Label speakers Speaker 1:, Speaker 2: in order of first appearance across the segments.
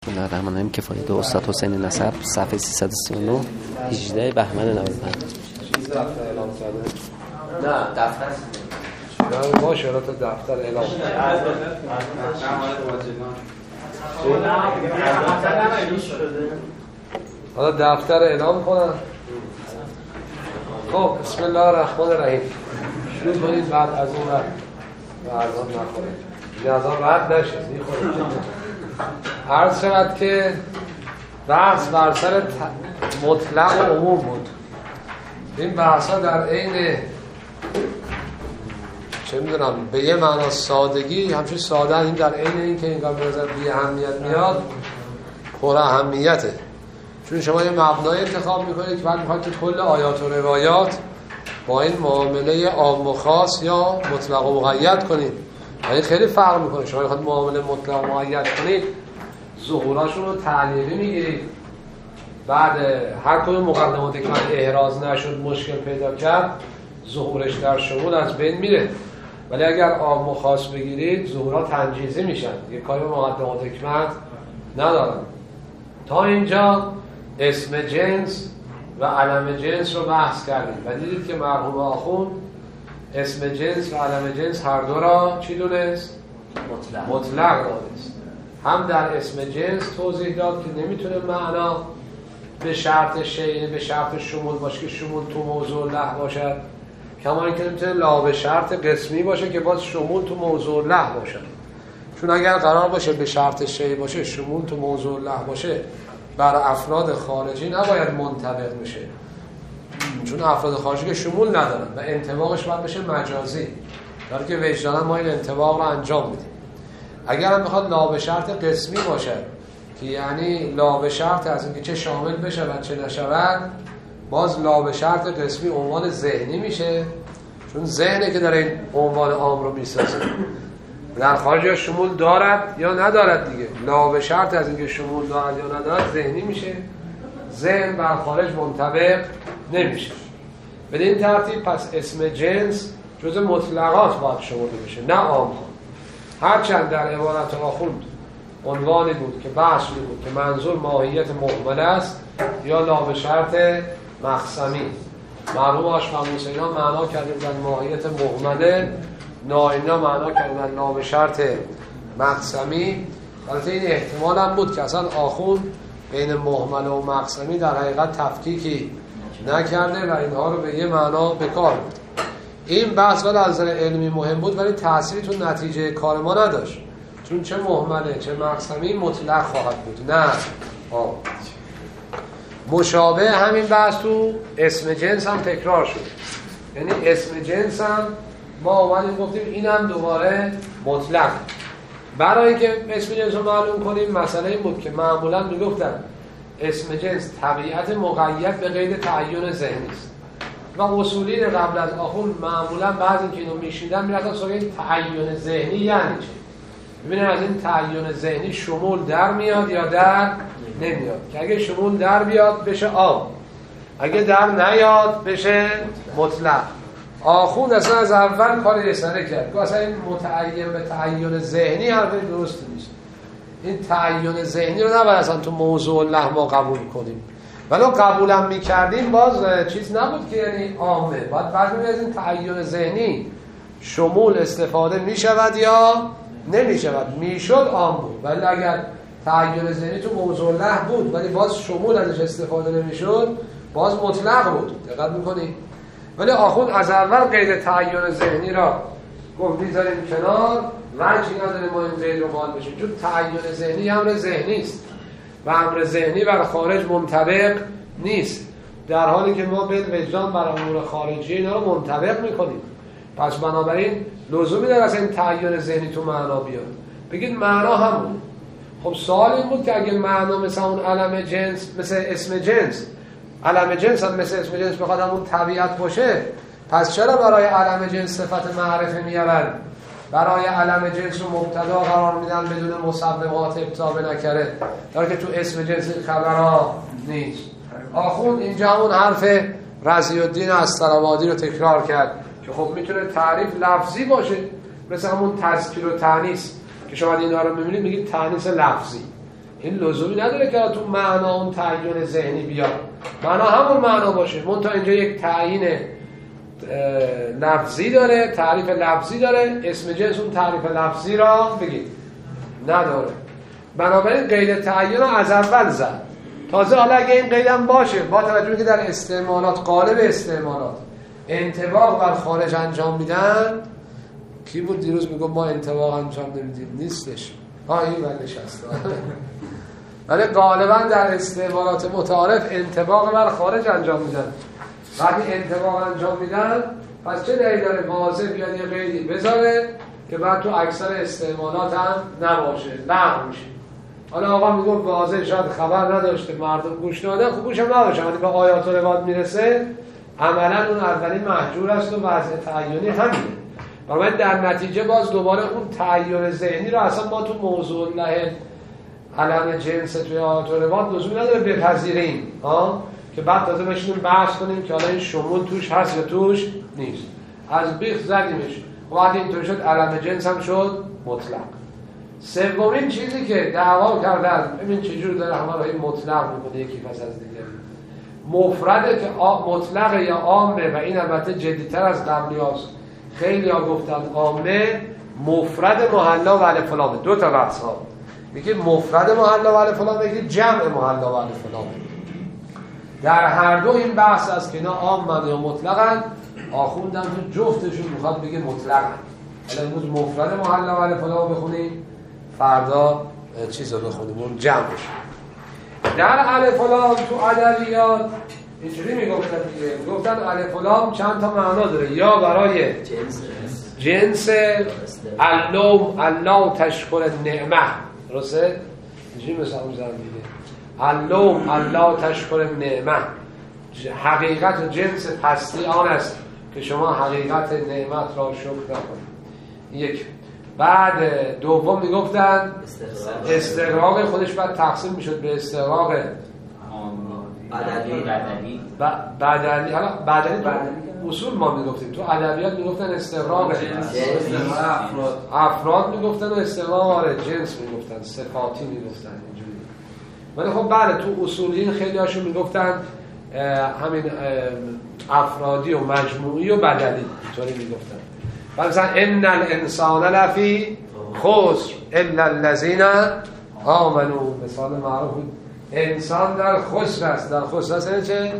Speaker 1: بسم الله الرحمن الرحیم. کفایت استاد حسین نصر، صفحه 339، 18 بهمن 95.
Speaker 2: چیز دفتر اعلام کرده؟
Speaker 1: نه دفتر
Speaker 2: نه باشه، الان تو دفتر اعلام حالا دفتر اعلام کنم. خب بسم الله الرحمن الرحیم. شروع کنید، بعد از اون رد و عرضان نخورید، نیازان رد نشید میخورید. عرض شود که بحث بر سر مطلق و عموم بود. این بحث ها در عین چه میدونم به یه معنا سادگی همچون ساده، این در عین این که اینگاه به نظر بی اهمیت میاد پر اهمیته. چون شما یه مبنای انتخاب میکنید که بعد میخواید که کل آیات و روایات با این معامله عام و خاص یا مطلق و مقید کنید. این خیلی فرق میکنه. شما میخواید معامله مطلق و مقید کنید، ظهوراشون رو تعلیقی میگیرید، بعد هر کدوم مقدماتی که احراز نشد مشکل پیدا کرد، ظهورش در شمول از بین میره. ولی اگر عام و خاص بگیرید، ظهورها تنجیزی میشن، یه کاری به مقدمات حکمت ندارن. تا اینجا اسم جنس و علم جنس رو بحث کردیم و دیدید که مرحوم آخوند اسم جنس و علم جنس هر دو را چی دونست؟ مطلق دونست. هم در اسم جنس توضیح داد که نمیتونه معنا به شرط شیء، به شرط شمول باشه که شمول تو موضوع له باشد، کما اینکه نمیتونه لا به شرط قسمی باشه که باز شمول تو موضوع له باشه. چون اگر قرار باشه به شرط شیء باشه، شمول تو موضوع له باشه، بر افراد خارجی نباید منطبق بشه، چون افراد خارجی که شمول ندارن و انطباقش باید بشه مجازی، در که وجدانا ما این انطباق رو انجام میدیم. اگر هم میخواد لا به شرط قسمی باشه که یعنی لا به شرط از اینکه چه شامل بشه و چه نشود، باز لا به شرط قسمی عنوان ذهنی میشه، چون ذهنه که در این عنوان عام رو میسازه. در خارج یا شمول دارد یا ندارد دیگه. لا به شرط از اینکه شمول دارد یا ندارد ذهنی میشه، ذهن بر خارج منطبق نمیشه. بدین ترتیب پس اسم جنس جز مطلقات باید شمرده بشه، نه عام. هرچند در عبارت آخوند عنوانی بود که بحث بود که منظور ماهیت مهمله است یا لا به شرط مقسمی. مرحوم آشقر موسینا معنا کردن ماهیت مهمله، ناینا معنا کردن لا به شرط مقسمی. البته این احتمال هم بود که اصلا آخوند بین مهمله و مقسمی در حقیقت تفکیکی نکرده و اینها رو به یه معنا بکار بود. این بحث ولی از نظر علمی مهم بود، ولی تأثیری تو نتیجه کار ما نداشت، چون چه مهمله چه مقسمی مطلق خواهد بود. نه مشابه همین بحث تو اسم جنس هم تکرار شد. یعنی اسم جنس هم ما اومدیم گفتیم اینم دوباره مطلق. برای اینکه اسم جنس رو معلوم کنیم مسئله این بود که معمولا میگفتن اسم جنس طبیعت مقید به قید تعین ذهنی است و اصولی قبل از آخوند معمولا بعضی که اینو میشیدن میرفتن سراغ این تعین ذهنی یعنی چه؟ ببینن از این تعین ذهنی شمول در میاد یا در نمیاد، که اگه شمول در بیاد بشه عام، اگه در نیاد بشه مطلق. آخوند اصلا از اول کار رسانه کرد که اصلا این متعین به تعین ذهنی حرف درست نیست. این تعین ذهنی رو نباید اصلا تو موضوع له ما قبول کنیم، ولی قبولم میکردیم باز چیز نبود که یعنی عامه. باید بعد از این تعین ذهنی شمول استفاده میشود یا نمیشود. میشد عام بود، ولی اگر تعین ذهنی تو موضوع له بود ولی باز شمول ازش استفاده نمیشد، باز مطلق بود. دقت میکنی؟ ولی آخوند از اول قید تعین ذهنی را گفت میذاریم کنار، وجهی نداره ما این قید رو قائل بشیم، چون تعین ذهنی امر ذهنی است و امر ذهنی بر خارج منطبق نیست، در حالی که ما به وجدان بر امور خارجی اینا رو منطبق میکنیم. پس بنابراین لزومی داره اصلا این تعین ذهنی تو معنا بیاد. بگید معنا همون. خب سوال این بود که اگه معنا مثل اون علم جنس، مثل اسم جنس، علم جنس هم مثل اسم جنس بخواد همون طبیعت باشه، پس چرا برای علم جنس صفت معرفه میارن؟ برای علم جنس رو مبتدا قرار میدن بدون مسببات ابطا نکره، در که تو اسم جنس خبرها نیست. آخوند اینجا همون حرف رضی الدین استرابادی رو تکرار کرد که خب میتونه تعریف لفظی باشه، مثل همون تذکیر و تانیث که شما اینا رو میبینید میگید تانیث لفظی، این لزومی نداره که تو معنا اون تعیین ذهنی بیاد، معنا همون معنا باشه، منتها اینجا یک تعیین لفظی داره، تعریف لفظی داره، اسم جنس اون تعریف لفظی را بگید نداره. بنابراین قید تعیین رو از اول زد. تازه حالا اگه این قید هم باشه با توجه که در استعمالات قالب استعمالات انطباق بر خارج انجام میدن، کی بود دیروز میگم ما انطباق انجام نمیدیم؟ نیستش. این بندش هست. ولی غالبا در استعمالات متعارف انطباق بر خارج انجام میدن. وقتی انطباق انجام میدن پس چه دلیلی داره واضح بیاد یه قیدی بذاره که بعد تو اکثر استعمالات هم نباشه، لغو میشه. حالا آقا میگه واضح شاید خبر نداشته مردم گوش ندادن، خب گوش هم نباشه، ولی به آیات و روایات میرسه عملا اون اولین محجور است و وضع تعیینی همینه. بنابراین در نتیجه باز دوباره اون تعیین ذهنی رو اصلا ما تو موضوع الله علم جنس توی آیات و روایات لزومی نداره بپذیریم که بعد تازه بشینیم بحث کنیم که حالا این شمول توش هست یا توش نیست. از بیخ زدیمش، وقتی اینطور شد علم جنس هم شد مطلق. سومین چیزی که دعوا کردن، ببین چجور داره همه رو این مطلق میکنه یکی پس از دیگری، مفرده که مطلق یا عامه، و این البته جدیتر از قبلی هاست. خیلی ها گفتن عامه مفرد محلا و الف لام، دو تا بحث ها، میگه مفرد محلا و الف لام، میگه جمع محلا و الف لام. در هر دو این بحث است که اینا عامن یا مطلقن. آخوندم تو جفتشون میخواد بگه مطلقن. حالا امروز مفرد محلا و الف لام بخونیم، فردا چیز رو بخونیم اون جمعش. در الف لام تو ادبیات اینجوری میگفتن دیگه، میگفتن الف لام چند تا معنا داره، یا برای جنس اللوم، الله تشکر نعمه، درسته؟ اینجوری مثلا میزنن دیگه، اللوم الله تشکر نعمه، حقیقت و جنس پستی آن است که شما حقیقت نعمت را شکر نکنید. یک. بعد دوم میگفتن استغراق، خودش بعد تقسیم میشد به استغراق بدلی. حالا بدلی اصول ما میگفتیم، تو ادبیات میگفتن استغراق افراد میگفتن و استغراق جنس میگفتن، صفاتی میگفتن اینجوری. ولی خب بله تو اصولیین خیلی هاشون میگفتن همین افرادی و مجموعی و بدلی، اینطوری میگفتن. مثلا ان الانسان لفی خسر الا الذين آمنوا، مثال معروف، انسان در خسر است. در خسر است یعنی چه؟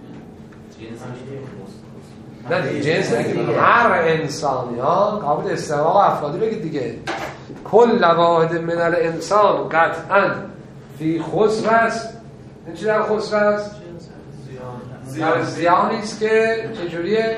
Speaker 2: نه جنس نگید، هر انسانی ها قابل استغراق افرادی بگید دیگه. کل واحد من الانسان قطعا فی خسر است. این چی در خسر است؟ در زیانی است که چجوریه؟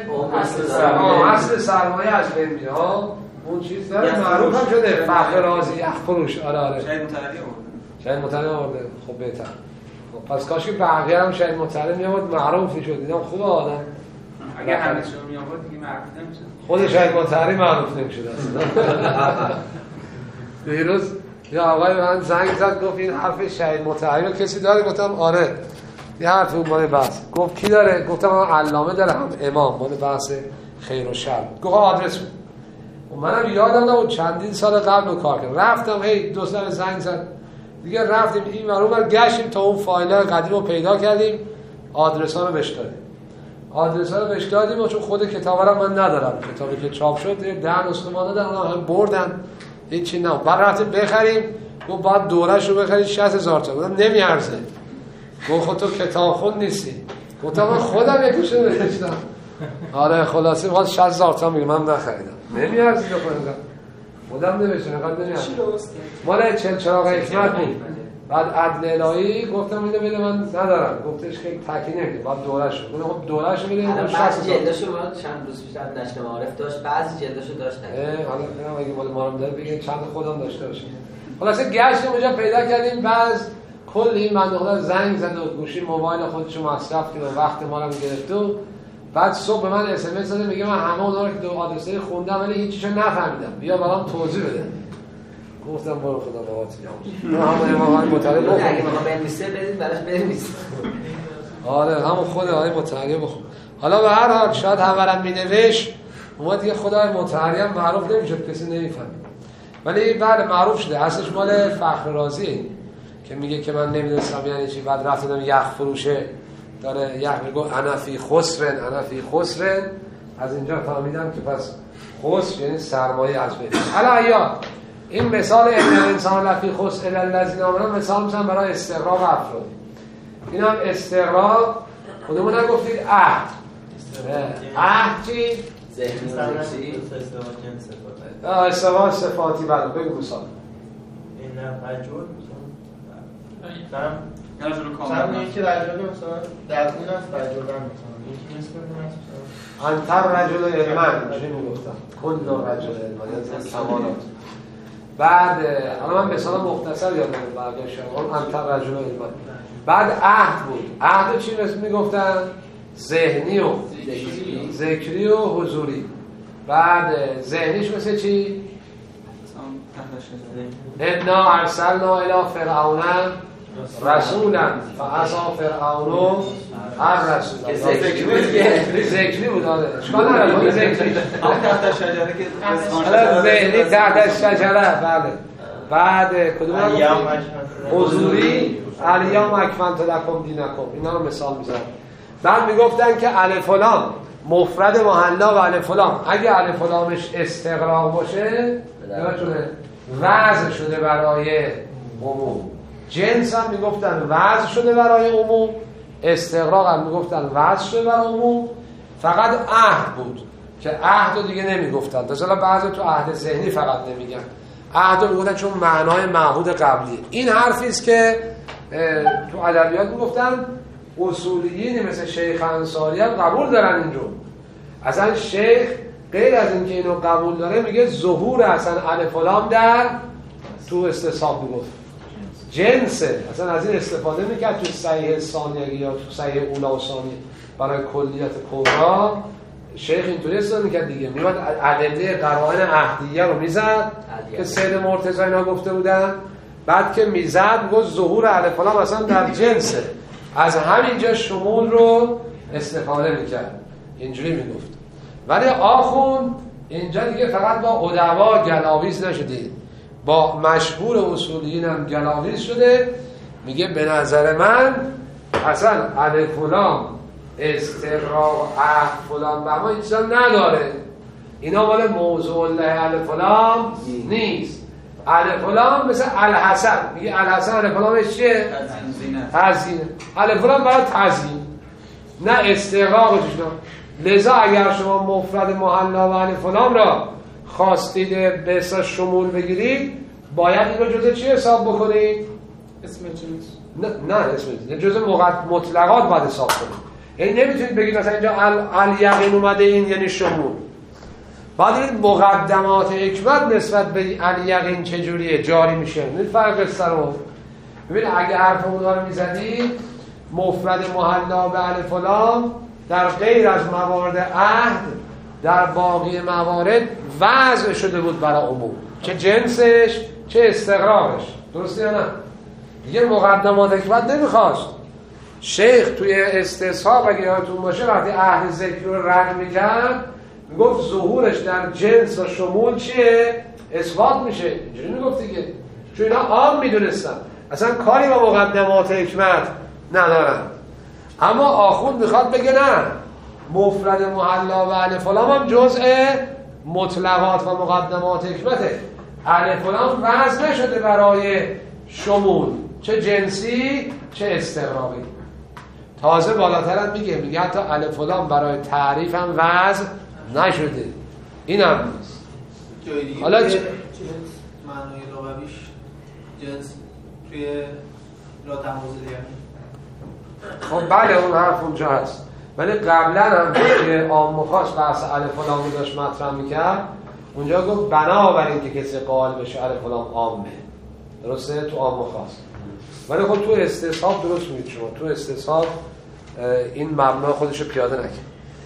Speaker 2: اصل سرمایه از بین میره. اون چیز داره معروف هم شده، فخر رازی اخفروش. آره شاید مطلع آورده. خب بهتر. خب پس کاش که بقیه هم شاید مطلع میامد معروف میشد. دیدم خوب آدم
Speaker 3: اگه همه شما میامد دیگه معروف نمیشد.
Speaker 2: خود شاید مطلع معروف نمیشد اصلا. دیروز یه آقای من زنگ زد گفت این حرف شاید مطلع کسی داره؟ گفتم آره. یه حرف اون مال بحث. گفت کی داره؟ گفتم علامه داره، هم امام، مال بحث خیر و شر. گفت آدرس بود. منم یادم نبود، چندین سال قبل کار کردم. رفتم هی دوستان زنگ زد دیگه، رفتیم این ور اون ور گشتیم تا اون فایل‌های قدیم رو پیدا کردیم، آدرس‌ها رو بهش دادیم. آدرس‌ها رو بهش دادیم و چون خود کتابا رو من ندارم، کتابی که چاپ شد 10 نسخه ما دادن، اونا هم بردن، هیچی نه. بعد رفتیم بخریم، گفت بعد دوره‌شو رو بخرید 60000 تا. گفتم نمیارزه. گفت خود تو کتاب خون نیستی. گفتم من خودم یکیشو نوشتم. آره خلاصه بعد 60000 تا میگم من نخریدم. نمیارزه بخونم. خودم نوشتم، انقدر نمیارزه. مال 40 چراغ حکمت بود. بعد عدل الهی گفتم اینو بده، من ندارم. گفتش که تکی نمیده، بعد دوره‌شو. گفتم خب دوره‌شو بده.
Speaker 4: بعضی جلدشو ما چند روز پیش نشر معارف داشت، بعضی جلدشو داشتن.
Speaker 2: حالا اگه مال ما رو داره بگین چند خودم داشته باشم. خلاصه گشتیم اونجا پیدا کردیم. بعض کل این بنده خدا زنگ زد و گوشی موبایل خودشو مصرف کرد و وقت ما رو گرفت. و بعد صبح به من اس ام اس داد میگه من همه اونا رو که دو آدرسه خوندم ولی هیچیشو نفهمیدم، بیا برام توضیح بده. گفتم برو خدا باهات بیام. همون امام مطالعه بخون.
Speaker 4: اگه ما بنویسه بدید براش بنویسه.
Speaker 2: آره همون خود آقای مطالعه بخون. حالا به هر حال شاید همورم مینوشت اومد دیگه خدای مطالعه معروف نمیشد، کسی نمیفهمید. ولی بعد معروف شده، اصلش مال فخر رازی. که میگه که من نمیدونستم یعنی چی، بعد رفتم یخ فروشه داره یخ میگه انا فی خسرن، از اینجا فهمیدم که پس خسر یعنی سرمایه از بین. حالا این مثال ان الانسان لفی خسر الا الذین آمنوا مثال میزنم برای استغراق افراد. این هم استغراق خودمون نگفتید عهد چی؟
Speaker 4: ذهنی و نفسی
Speaker 2: استوا صفاتی. بعد بگو مثال
Speaker 5: این رجل
Speaker 3: رجل کامل
Speaker 5: یکی رجل مثلا در اون از رجل مثلا یکی مثلا
Speaker 2: انتر رجل علما چی میگفتم کل رجل علما یعنی کمالات. بعد الان من مثلا مختصر یادم برگشتم انتر رجل علما. بعد عهد بود. عهد چی میگفتن؟ ذهنی و ذکری و حضوری. بعد ذهنیش مثل چی؟ انا ارسلنا الی فرعون رسولا فعصى فرعون الرسول. ذکری بود. اشکال نداره ذکری
Speaker 3: تحت شجره که
Speaker 2: ذهنی تحت شجره. بله. بعد کدوم حضوری الیوم اکملت لکم دینکم. اینا رو مثال میزنم. بعد میگفتن که الف و لام مفرد محلا و الف و لام اگه الف و لامش استغراق باشه یادتونه وضع شده برای عموم. جنس هم میگفتن وضع شده برای عموم، استغراق هم میگفتن وضع شده برای عموم. فقط عهد بود که عهد رو دیگه نمیگفتن. مثلا بعضی تو عهد ذهنی فقط نمیگن، عهد رو میگفتن چون معنای معهود قبلیه. این حرفی است که تو ادبیات میگفتن اصولیین مثل شیخ انصاری هم قبول دارن اینجا. اصلا شیخ غیر از اینکه اینو قبول داره میگه ظهور اصلا الف و لام در تو استصحاب میگفت جنسه. اصلا از این استفاده میکرد تو صحیح ثانیه یا تو صحیح اولا و ثانیه برای کلیت کبرا. شیخ اینطوری استفاده میکرد دیگه، میاد ادله قرائن عهدیه رو میزد که سید مرتضی اینا گفته بودن. بعد که میزد گفت ظهور الف و لام اصلا در جنسه، از همینجا شمول رو استفاده میکرد، اینجوری میگفت. ولی آخوند اینجا دیگه فقط با ادبا گلاویز نشدید، با مشهور اصولیین هم گلاویز شده. میگه به نظر من اصلا الف و لام استغراق عهد فلان به ما این چیزا نداره، اینا مال موضوع الله الف و لام نیست. الف و لام مثل الحسن، میگه الحسن الف و لامش چیه؟ تزیینه. الف و لام برای تزیین نه استغراقش. لذا اگر شما مفرد محلا و الف و لام را خواستید به اساس شمول بگیرید باید این رو جزء چی حساب بکنید؟
Speaker 5: اسم جنس.
Speaker 2: نه اسم جنس، جزء مطلقات باید حساب کنید. یعنی نمیتونید بگید مثلا اینجا الیقین اومده این یعنی شمول. بعد این مقدمات حکمت نسبت به الیقین چجوریه جاری میشه. این فرق قصه رو ببین. اگه حرف اونها رو میزدید مفرد محلا به الف و لام در غیر از موارد عهد در باقی موارد وضع شده بود برای عموم، چه جنسش چه استقرارش. درسته یا نه؟ دیگه مقدمات حکمت نمیخواست. شیخ توی استصحاب اگه یادتون باشه وقتی عهد ذکر رو رد میکرد میگفت ظهورش در جنس و شمول چیه؟ اثبات میشه. اینجوری میگفت دیگه، چون اینا عام میدونستن اصلا کاری با مقدمات حکمت ندارن. اما آخوند میخواد بگه نه، مفرد محلا و الف و لام هم جزء مطلقات و مقدمات حکمته. الف و لام وضع نشده برای شمول، چه جنسی چه استغراقی. تازه بالاتر هم میگه حتی الف و لام برای تعریف هم وضع نشده. اینم نیست. حالا
Speaker 5: معنای لغویش جنس توی لا تموز دیگه.
Speaker 2: خب بله اون حرف اونجا هست، ولی قبلا هم که عام و خاص بحث الف و لام داشت مطرح میکرد اونجا گفت بنابراین که کسی قائل بشه الف و لام عامه. درسته تو عام و خاص. ولی خب تو استصحاب درست میگید شما، تو استصحاب این مبنا خودش رو پیاده نکرد.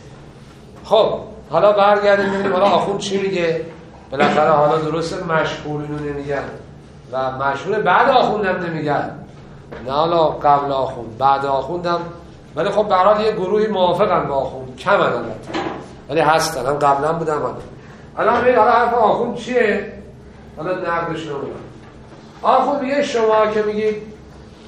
Speaker 2: خب حالا برگردیم ببینیم حالا آخوند چی میگه. بالاخره حالا درسته مشهور اینو نمیگن و مشهور بعد آخوندم نمیگن، نه حالا قبل آخوند بعد آخوندم، ولی خب به هر حال یه گروهی موافقن با آخوند، کمن البته ولی هستن، هم قبلا بودن. الان ببین حالا حرف آخوند چیه؟ حالا نقدش رو میگم. آخوند میگه شما که میگید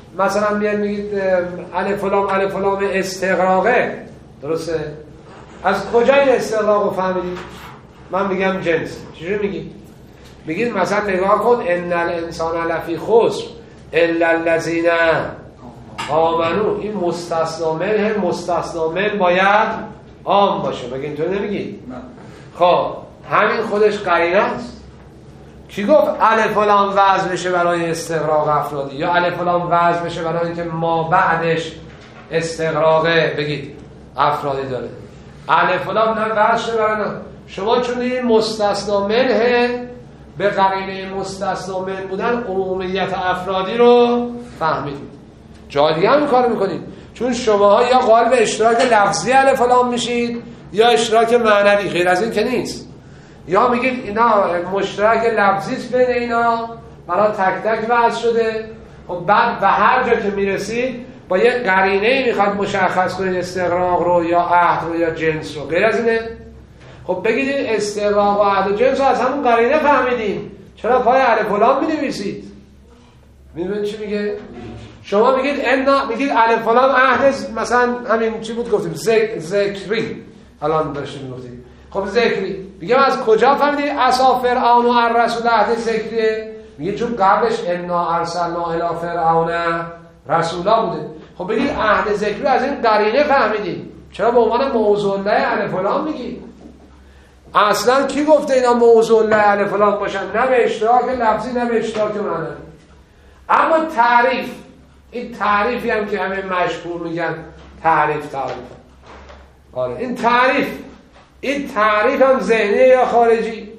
Speaker 2: مثلا میاد میگید الف لام استغراقه، درسته؟ از کجا این استغراق رو فهمیدید؟ من میگم جنس. چجوری میگید؟ میگید مثلا نگاه کن ان الانسان لفی خسر الا الذین آمنو، این مستثنا من باید عام باشه، مگه اینطور نمیگید؟ خب همین خودش قرینه است. کی گفت الف لام وضع بشه برای استغراق افرادی، یا الف لام وضع بشه برای اینکه ما بعدش استغراق بگید افرادی داره؟ الف لام نه وضع شه برای نه. شما چون این مستثنا منه به قرینه مستثنا من بودن عمومیت افرادی رو فهمیدید. جای دیگه هم کار میکنید، چون شماها یا قائل به اشتراک لفظی الف لام میشید یا اشتراک معنوی، غیر از این که نیست. یا میگید اینا مشترک لفظی است بین اینا، برای تک تک وضع شده. خب بعد به هر جا که میرسید با یه قرینه میخواد مشخص کنید استغراق رو یا عهد رو یا جنس رو، غیر از اینه؟ خب بگید استغراق و عهد و جنس رو از همون قرینه فهمیدیم، چرا پای الف لام مینویسید؟ میدونید چی میگه؟ شما میگید میگید الف لام عهد، مثلا همین چی بود گفتیم ذکری، الان داشتیم میگفتیم. خب ذکری میگم از کجا فهمیدید اصا فرعون و الرسول عهد ذکریه؟ میگه چون قبلش انا ارسلنا الی فرعون رسولا بوده. خب بگید عهد ذکری از این قرینه فهمیدید، چرا به عنوان موضوع له الف لام میگید؟ اصلا کی گفته اینا موضوع له الف لام باشن؟ نه به اشتراک لفظی نه به اشتراک معنوی. اما تعریف، این تعریفی هم که همه مشهور میگن تعریف. آره این تعریف هم ذهنیه یا خارجی؟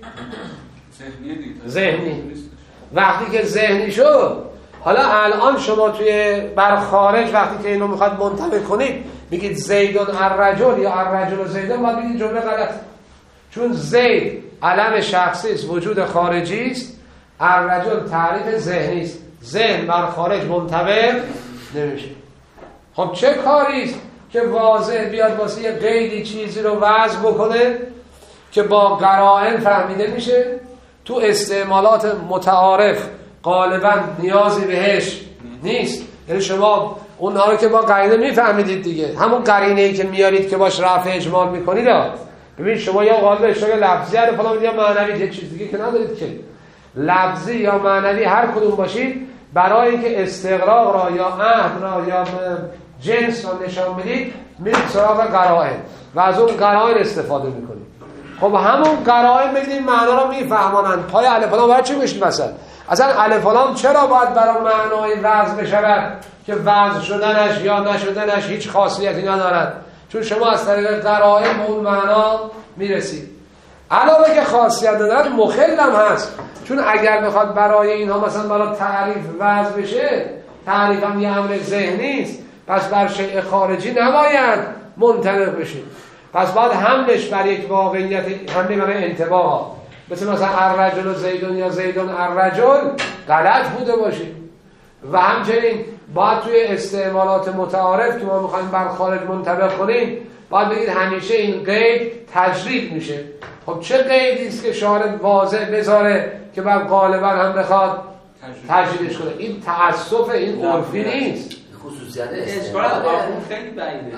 Speaker 2: ذهنی. وقتی که ذهنی شد، حالا الان شما توی بر خارج وقتی که اینو میخواد منطبق کنید میگید زیدون الرجل یا الرجل زیدون، باید بگید جمله غلط، چون زید علم شخصی است، وجود خارجی است، الرجل تعریف ذهنی است، ذهن بر خارج منطبق نمیشه. خب چه کاری است که واضح بیاد واسه یه قیدی چیزی رو وضع بکنه که با قرائن فهمیده میشه؟ تو استعمالات متعارف غالبا نیازی بهش نیست. یعنی شما اونها رو که با قرینه میفهمیدید دیگه، همون قرینه‌ای که میارید که باش رفع اجمال میکنید. ببین شما یا قالب اشتراک لفظی رو فلان یا معنوی، یه چیز دیگه که ندارید که لفظی یا معنوی هر کدوم باشید، برای اینکه استغراق را یا عهد را یا جنس را نشان بدید میرید سراغ قرائن و از اون قرائن استفاده میکنید. خب همون قرائن بگید معنا رو میفهمانند. پای الف لام برای چی میشید؟ اصلا الف لام چرا باید برای معنای وضع بشود که وضع شدنش یا نشدنش هیچ خاصیتی ندارد؟ چون شما از طریق قرائن به اون معنا میرسید. علاوه که خاصیت ندارد مخل هم هست، چون اگر بخواد برای اینها مثلا برای تعریف وضع بشه، تعریف هم یه امر ذهنی است، پس بر شیء خارجی نباید منطبق بشه، پس باید حملش بر یک واقعیت، حمله برای انطباق، مثلا الرجل زیدون یا زیدون الرجل غلط بوده باشه. و همچنین باید توی استعمالات متعارف که ما میخوایم بر خارج منطبق کنیم باید بگید همیشه این قید تجرید میشه. خب چه قیدی است که شارع واضح بذاره که بر غالبا هم بخواد تجریدش کنه؟ این تعسف، این عرفی نیست.
Speaker 4: خصوصیت
Speaker 3: اشکال از آخون خیلی بعیده.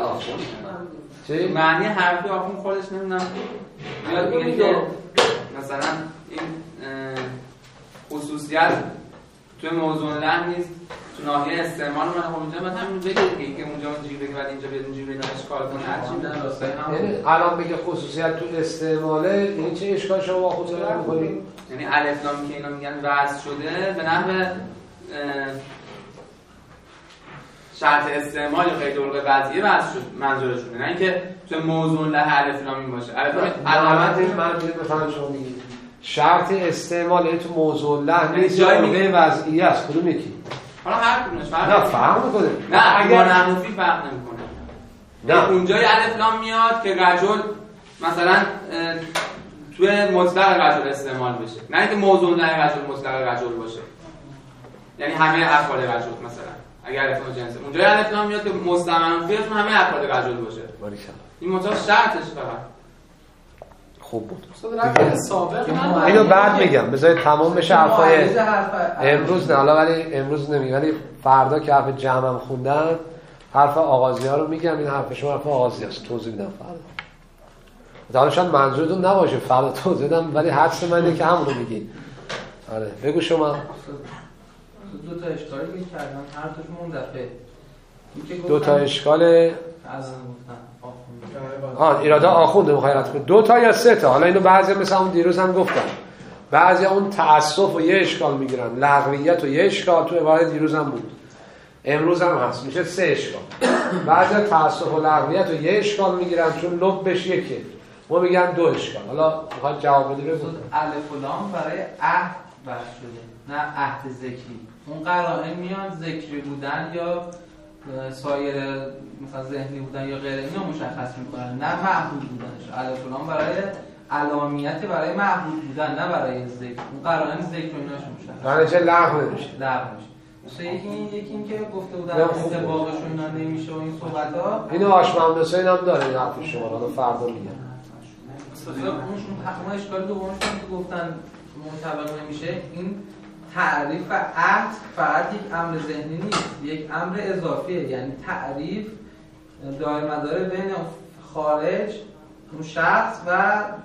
Speaker 2: چی؟
Speaker 3: معنی حرفی آخون خودش نمیدونم بیاد میگه که مثلا این خصوصیت توی موضوع له نیست، تو ناحیه استعمال من خب اینجا من همین بگید که اونجا اونجوری بگید بعد اینجا بیاد اونجوری بگید اشکال کنه هرچی میدن راستای هم.
Speaker 2: یعنی الان بگه خصوصیت تو استعماله، این چه اشکال شما خود رو می‌کنید؟
Speaker 3: یعنی الف لام که اینا میگن وضع شده به نحو شرط استعمال یا قید الغی وضعیه وضع شد منظورشونه، نه اینکه تو موضوع له الف لامی باشه. الف لام علامت
Speaker 2: من بفهم شما میگید شرط استعمال این تو موضوع له نیست، الغی وضعیه است. کدوم یکی؟
Speaker 3: حالا هر کدومش فرق
Speaker 2: نه فرق میکنه.
Speaker 3: نه اگر نحوی فرق نمیکنه. نه اونجای الف لام میاد که رجل مثلا توی مطلق رجل استعمال بشه، نه اینکه موضوع له رجل مطلق رجل باشه، یعنی همه افعال رجل مثلا اگر الف لام جنسه اونجای الف لام میاد که مستمر فیشون همه افعال رجل باشه. این مطلق شرطش فقط.
Speaker 2: خوب بود.
Speaker 6: اینو
Speaker 2: بعد میگم بذارید تمام بشه حرفای امروز. نه حالا ولی امروز نمیگم، ولی فردا که حرف جمعم خوندن حرف آغازی‌ها رو میگم. این حرف شما حرف آغازی‌هاست، توضیح میدم فردا. حالا شاید منظورتون نباشه فردا توضیح بدم، ولی حدس من اینه که همون رو میگین. آره بگو شما.
Speaker 6: دو تا اشکالی که کردم هر توشون اون دفعه
Speaker 2: دو تا اشکال ایراده آخونده مخیرت کنید. 2 تا یا 3 تا. حالا اینو بعضی مثل اون دیروز هم گفتم، بعضی اون تعسف و یه اشکال میگیرن، لغویت و یه اشکال تو عبارت دیروز هم بود، امروز هم هست، میشه 3 اشکال. بعضی تعسف و لغویت و یه اشکال میگیرن چون لبش یکه، ما میگن 2 اشکال. حالا میخواد جواب بدید.
Speaker 6: الف و لام برای عهد بحث شده، نه عهد ذکری. اون قرائن میان ذکری بودن یا سایر مثلا ذهنی بودن یا غیره اینو مشخص میکنن، نه معهود بودنش. الف و لام برای علامیت، برای معهود بودن، نه برای ذکر. اون قرائن ذکر و ایناش مشخص.
Speaker 2: برای چه لغو نمیشه.
Speaker 6: لغو میشه. یکی این که گفته بودن اتفاقش اینا نمیشه و این صحبت‌ها.
Speaker 2: اینو آشمام حسین هم داره این حرف شما، حالا فردا میگم.
Speaker 6: اون اشکال دومش که گفتن منطبق نمیشه، این تعریف عهد فقط یک امر ذهنی نیست، یک امر اضافیه. یعنی تعریف دائم مدار بین خارج اون شخص و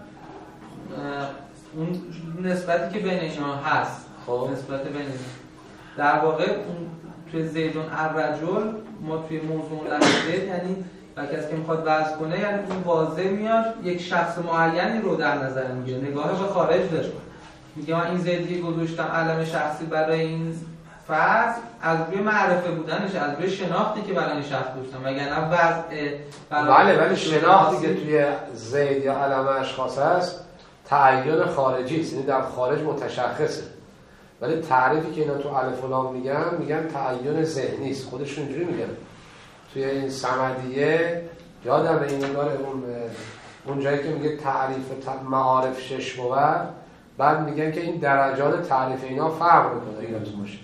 Speaker 6: اون نسبتی که بین اینا هست. نسبت بین اینا در واقع اون توی زیدون الرجل، ما توی موضوع لحظه یعنی و کسی که میخواد وضع کنه، یعنی اون واضح میاد یک شخص معینی رو در نظر میگیره، نگاه به خارج داره. میگه من این زیدی گذاشتم علم شخصی برای این فرد از روی معرفه بودنش، از روی شناختی که برای این شخص گذاشتم، وگرنه وضع
Speaker 2: بله ولی شناختی که توی زید یا علم اشخاص هست تعین خارجی است، یعنی در خارج متشخصه. ولی تعریفی که اینا تو الف و لام میگن تعین ذهنی است. خودشون اینجوری میگن توی این صمدیه. یادم این داره اون جایی که میگه تعریف معارف 6 بود، بعد میگن که این درجات تعریف اینا فرق میکنه. یادتون باشه.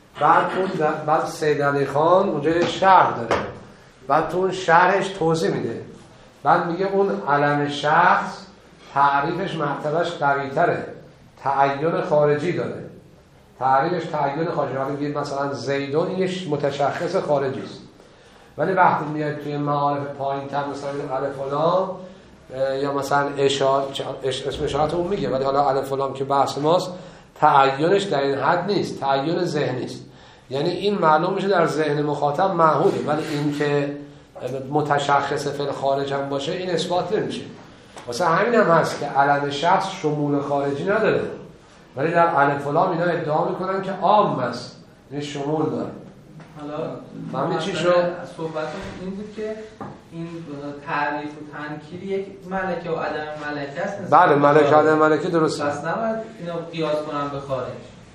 Speaker 2: بعد سید علی خان اونجا یه شرح داره، بعد تو اون شرحش توضیح میده، بعد میگه اون علم شخص تعریفش مرتبهش قوی‌تره، تعین خارجی داره. تعریفش تعین خارجی. وقتی میگه مثلا زیدون یه متشخص خارجی است، ولی وقتی میاد توی معارف پایین‌تر مثلا الف و لام یا مثلا اسم اشارت اون میگه، ولی حالا الف و لام که بحث ماست تعینش در این حد نیست، تعین ذهنی است. یعنی این معلوم میشه در ذهن مخاطب معهوده، ولی این که متشخص فعل خارج هم باشه این اثبات نمیشه. واسه همین هم هست که علم شخص شمول خارجی نداره، ولی در الف و لام اینا ادعا میکنن که عام است، یعنی شمول داره.
Speaker 6: حالا من چی شد؟ صحبتم این بود که این تعریف و تنکیر یک ملکه و عدم ملکه است.
Speaker 2: بله ملکه عدم ملکه درسته.
Speaker 6: پس نباید اینا قیاس کنن به خارج.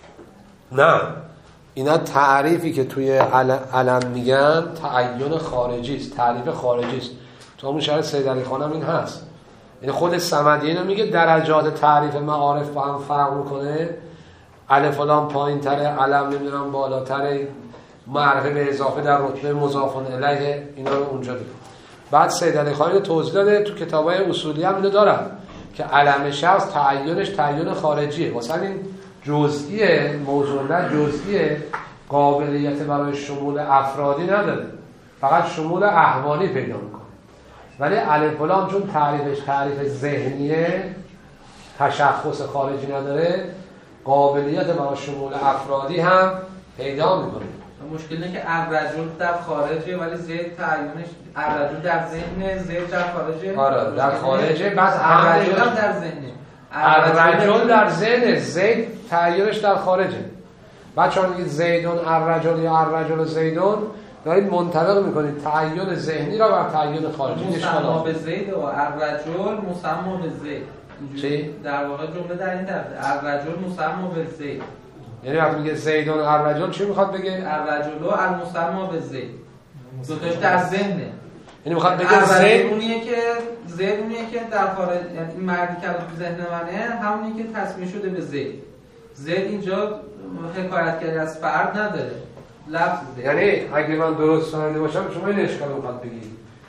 Speaker 2: نه اینا تعریفی که توی علم میگن تعین خارجی است، تعریف خارجی است. تو همون شرح سید علی خان هم این هست. یعنی خود صمدی اینو میگه درجات تعریف معارف با هم فرق میکنه، الف و لام پایین‌تره، علم نمیدونم بالاتره، معرفه به اضافه در رتبه مضاف الیه، اینا رو اونجا داره. بعد سید علی خان توضیح داده تو کتابای اصولی هم اینو دارن که علم شخص تعینش تعین خارجیه، واسه همین جزئیه، موضوع نه جزئیه، قابلیت برای شمول افرادی نداره، فقط شمول احوالی پیدا میکنه. ولی الف و لام چون تعریفش تعریف ذهنیه، تشخص خارجی نداره، قابلیت برای شمول افرادی هم پیدا میکنه.
Speaker 6: مشکل اینه که الرجل در خارجه ولی زید تعیینش الرجل در ذهن، زید در خارجه.
Speaker 2: آره در خارجه، بعد
Speaker 6: الرجل هم در ذهنه.
Speaker 2: الرجل در ذهن، زید تعیینش در خارجه. بعد چون میگید زیدون الرجل یا الرجل زیدون، دارید منطبق میکنید تعیین ذهنی را بر تعیین خارجی.
Speaker 6: مسما به زید و الرجل مسما به زید.
Speaker 2: چی؟
Speaker 6: در واقع جمله در این طرف الرجل مسما به زید.
Speaker 2: یعنی وقتی میگه زیدون الرجل چی میخواد بگه؟
Speaker 6: الرجل و المسما به زید. دوتاش در ذهنه.
Speaker 2: یعنی میخواد بگه زید
Speaker 6: اونیه که در خارج، یعنی این مردی که تو ذهن منه همونی که تصمیه شده به زید. زید اینجا حکایتگری از فرد نداره، لفظ زید.
Speaker 2: یعنی اگه من درست فهمیده باشم شما این اشکال میخواد بگید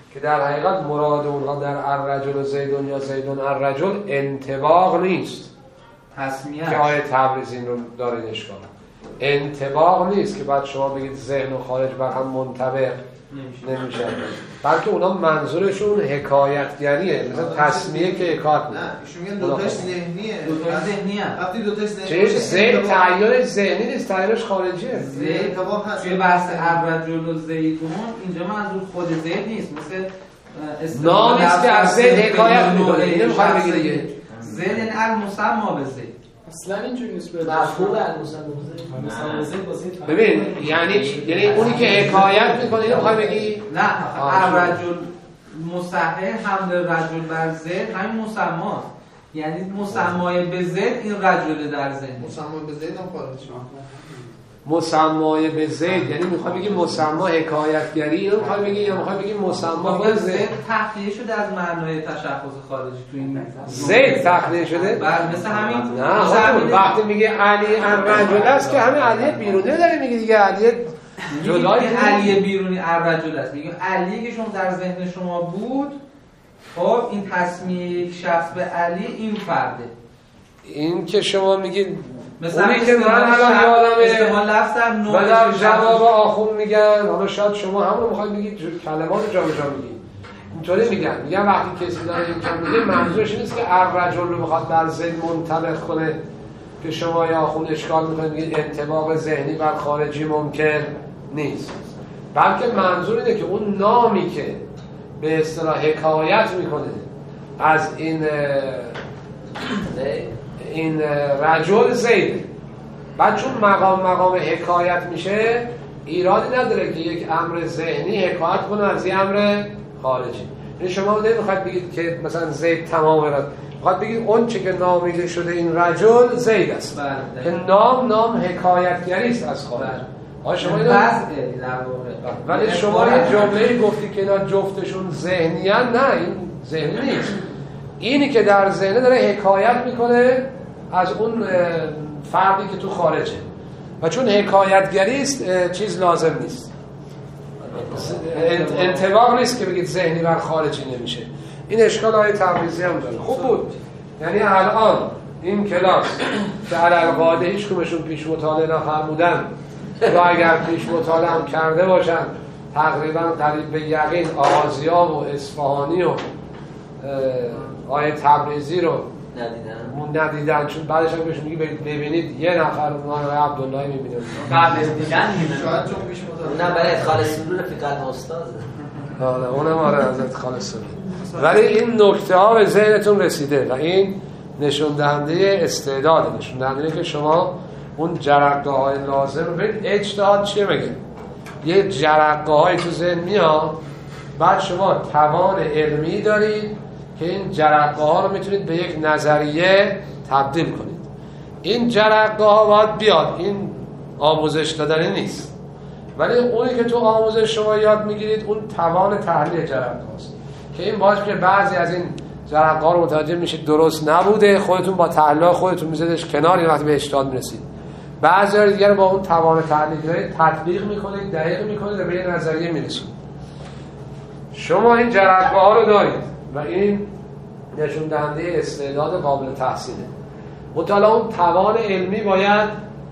Speaker 2: که در حقیقت مراد اونها در الرجل زیدون یا زیدون الرجل انطباق نیست.
Speaker 6: تسمیه
Speaker 2: که آیه تبریزی این رو داره اشکال. انطباق نیست که بعد شما بگید ذهن و خارج بر هم منطبق نمیشه، بلکه اونا منظورشون حکایتگریه، مثلا تسمیه که حکایت
Speaker 5: نه ایشون میگن دوتاش ذهنیه.
Speaker 6: دوتاش ذهنیه.
Speaker 5: وقتی دوتاش ذهنیه
Speaker 2: چه ذهن تعیینش ذهنی نیست، تعیینش خارجیه.
Speaker 6: زید توی بحث الرجل و زیدون اینجا منظور خود زید نیست، مثل
Speaker 2: نام است که از زید حکایت میکنه. اینو میخوام بگی دیگه
Speaker 6: زید این المسمى به زید
Speaker 7: اصلا اینجوری نیست. به
Speaker 4: مفهوم المسمى به زید.
Speaker 2: ببین یعنی اونی که حکایت میکنه اینو میخوای بگی؟
Speaker 6: نه الرجل مصحح حمل رجل بر زید همین مسماست، یعنی مسمای به زید این رجل در ذهن.
Speaker 5: مسمای به زید هم خارج
Speaker 2: مسمای به زید یعنی میخوای بگی مسما حکایتگری، اینو میخوای بگی یا میخوای بگی مسما به زید
Speaker 6: تخلیه شده از معنای تشخص خارجی تو این
Speaker 2: زید تخلیه شده؟
Speaker 6: بله مثل همین.
Speaker 2: نه وقتی میگه علی الرجل است که همین علی بیرونی داره میگه دیگه، علی جدای
Speaker 6: علی بیرونی الرجل است، میگه علی که شما در ذهن شما بود، خب این تسمیه یک شخص به علی این فرده.
Speaker 2: این که شما میگید
Speaker 6: مثلا
Speaker 2: اونی که من الان یادمه و در جواب آخون میگن، حالا شاید شما هم رو میخواید بگید کلمات جا به جا میگید، اینطوری میگن وقتی کسی داره اینجا میگه منظورش نیست که الرجل رو میخواد بر زید منطبق کنه که شما یا آخون اشکال میکنید میگید انطباق ذهنی بر خارجی ممکن نیست، بلکه منظور اینه که اون نامی که به اصطلاح حکایت میکنه از این رجل زید، بعد چون مقام حکایت میشه ایرادی نداره که یک امر ذهنی حکایت کنه از یک امر خارجی. این شما نمیخواید بگید که مثلا زید تمام رد، میخواید بگید اون چه که نامیده شده این رجل زید است که نام حکایتگری است از خارج. شما اینو ولی شما یه جمله گفتی که اینا جفتشون ذهنیان، نه این ذهنی نیست، اینی که در ذهنه داره حکایت میکنه از اون فردی که تو خارجه و چون حکایتگری است چیز لازم نیست، انطباق نیست که بگید ذهنی بر خارجی نمیشه. این اشکال های تبریزی هم داره. خوب بود، یعنی الان این کلاس که علالقاعده هیچ کمشون پیش مطالعه نفرمودن و اگر پیش مطالعه هم کرده باشن تقریبا قریب به یقین آغازیاب و اصفهانی و آیه تبریزی رو ندیدن، چون بعدش هم بهش میگی ببینید یه نفر آیه عبدالله میبینه
Speaker 4: قبل از دیدن شاید چون پیش مطالعه نه برای ادخال سرور فقط استاده
Speaker 2: اونم آره از ادخال سرور، ولی این نکته ها به ذهنتون رسیده و این نشون دهنده استعداده، نشون دهنده که شما اون جرقه های لازم رو ببین. اجتهاد چیه بگه؟ یه جرقه های تو ذهن میاد، بعد شما توان علمی دارید که این جرقه ها رو میتونید به یک نظریه تبدیل کنید. این جرقه ها باید بیاد، این آموزش دادنی نیست، ولی اونی که تو آموزش شما یاد میگیرید اون توان تحلیل جرقه هاست که این باعث که بعضی از این جرقه ها رو متوجه میشید درست نبوده، خودتون با تحلیل خودتون میذارید کنار، این وقتی به اجتهاد میرسید. بعضی دیگر با اون توان تحلیل دارید تطبیق میکنید، دقیق میکنید و به یه نظریه میرسید. شما این جرقه ها رو دارید و این نشون دهنده استعداد قابل تحسینه. مطالعه اون توان علمی باید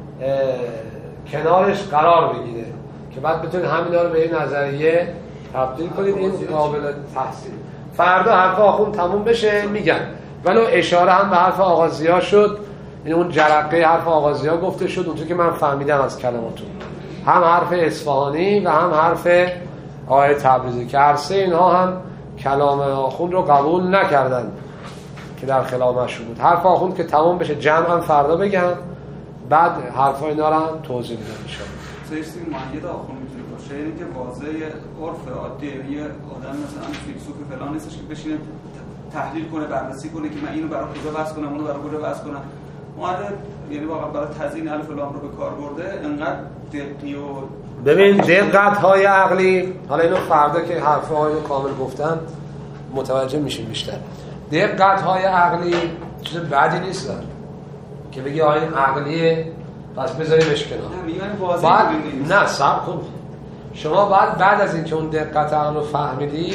Speaker 2: کنارش قرار بگیره که بعد بتونید همینا رو به یه نظریه تبدیل کنید. این قابل تحسین. فردا حرف آخون تموم بشه میگن، ولو اشاره هم به حرف آغازی‌ها شد، این اون جرقه حرف آغازی‌ها گفته شد اونجوری که من فهمیدم از کلماتون، هم حرف اصفهانی و هم حرف آیه تبریزی که هر سه اینها هم کلام آخوند رو قبول نکردن که در خلافش بود. حرف آخوند که تمام بشه جمعا فردا بگم، بعد حرفای اینا رو هم توضیح میدم ان شاء الله.
Speaker 8: سیستم مؤید آخوند میتونه باشه، اینه که واضح عرف عادی یه آدم مثلا فیلسوف فلان نیستش که بشینه تحلیل کنه، بررسی کنه که من اینو برای کجا بحث کنم، اونو برای کجا بحث کنم. مؤید یعنی واقعا برای تزیین الف لام رو به کار برده، انقدر دقیق و
Speaker 2: ببین دقت‌های عقلی، حالا اینو فردا که حرف‌های رو کامل گفتم متوجه میشیم بیشتر. دقت‌های عقلی چیز بدی نیست که بگی آیا این عقلیه پس بذاریمش کنار. بعد نه صبر کن، شما بعد از اینکه اون دقت عقل رو فهمیدی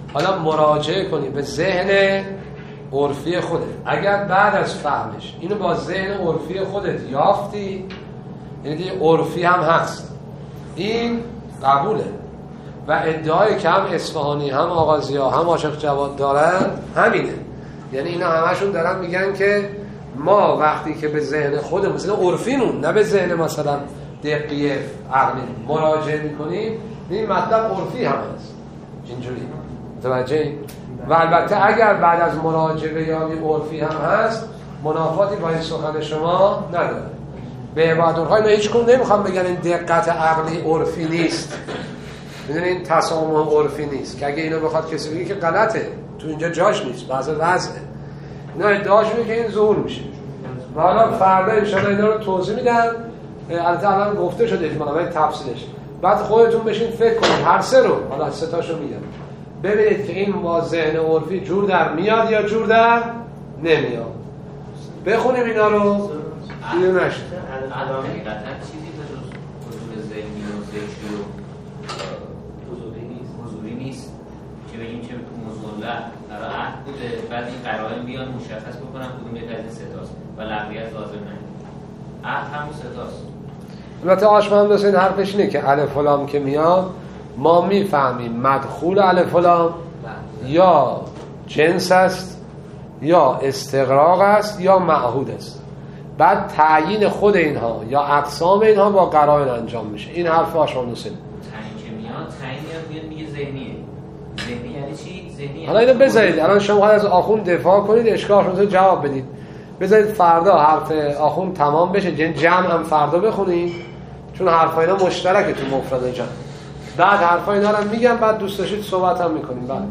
Speaker 2: حالا مراجعه کنی به ذهن عرفی خودت. اگر بعد از فهمش اینو با ذهن عرفی خودت یافتی، یعنی دیگه عرفی هم هست، این قبوله. و ادعای که هم اصفهانی هم آغازی‌ها هم عاشق جواد دارن همینه. یعنی اینا همشون دارن میگن که ما وقتی که به ذهن خودمون، مثلا عرفیمون، نه به ذهن مثلا دقیق عقلی مراجعه میکنیم، این مطلب عرفی هم هست اینجوری. متوجه؟ و البته اگر بعد از مراجعه یابی عرفی هم هست، منافاتی با این سخن شما نداره. به عبادالله اینا هیچ کدوم نمیخوام بگن این دقت عقلی عرفی نیست، میدونین این تسامح عرفی نیست، که اگه اینو بخواد کسی بگه که غلطه، تو اینجا جاش نیست، بعضی وضعه. اینا ادعاش میگه که این ظهور میشه. و حالا فردا ان شاء الله اینا رو توضیح میدن. البته الان گفته شده احتمالاً تفصیلش. بعد خودتون بشین فکر کنید هر سه رو، حالا سه تاشو میگم، ببینید که این با ذهن عرفی جور در میاد یا جور در نمیاد. بخونیم اینا رو دیگه نشه.
Speaker 4: علامه حقیقتا چیزی به جز حضور ذهنی و ذهنی و حضوری نیست که بگیم که مزله در عهد بوده، بعد این قرائن بیان مشخص بکنن کدوم یک از این ستاست و لغویت لازم نه. عهد همون ستاست.
Speaker 2: البته آشمند حسین حرفش اینه که الف و لام که میاد ما میفهمیم مدخول الف و لام یا جنس است یا استغراق است یا معهود است. بعد تعیین خود اینها یا اقسام اینها با قرائن انجام میشه. این حرف آشمند حسین.
Speaker 4: تعیین که میاد، تعیین میاد میگه ذهنیه. ذهنی یعنی چی؟ ذهنی
Speaker 2: حالا اینو بذارید، الان شما از آخوند دفاع کنید، اشکالشون رو جواب بدید. بذارید فردا حرف آخوند تمام بشه، جمع هم فردا بخونید، چون حرفا اینا مشترکه تو مفرد جمع. بعد حرفا اینا رو میگم، بعد دوست داشتید صحبت هم میکنیم. بعد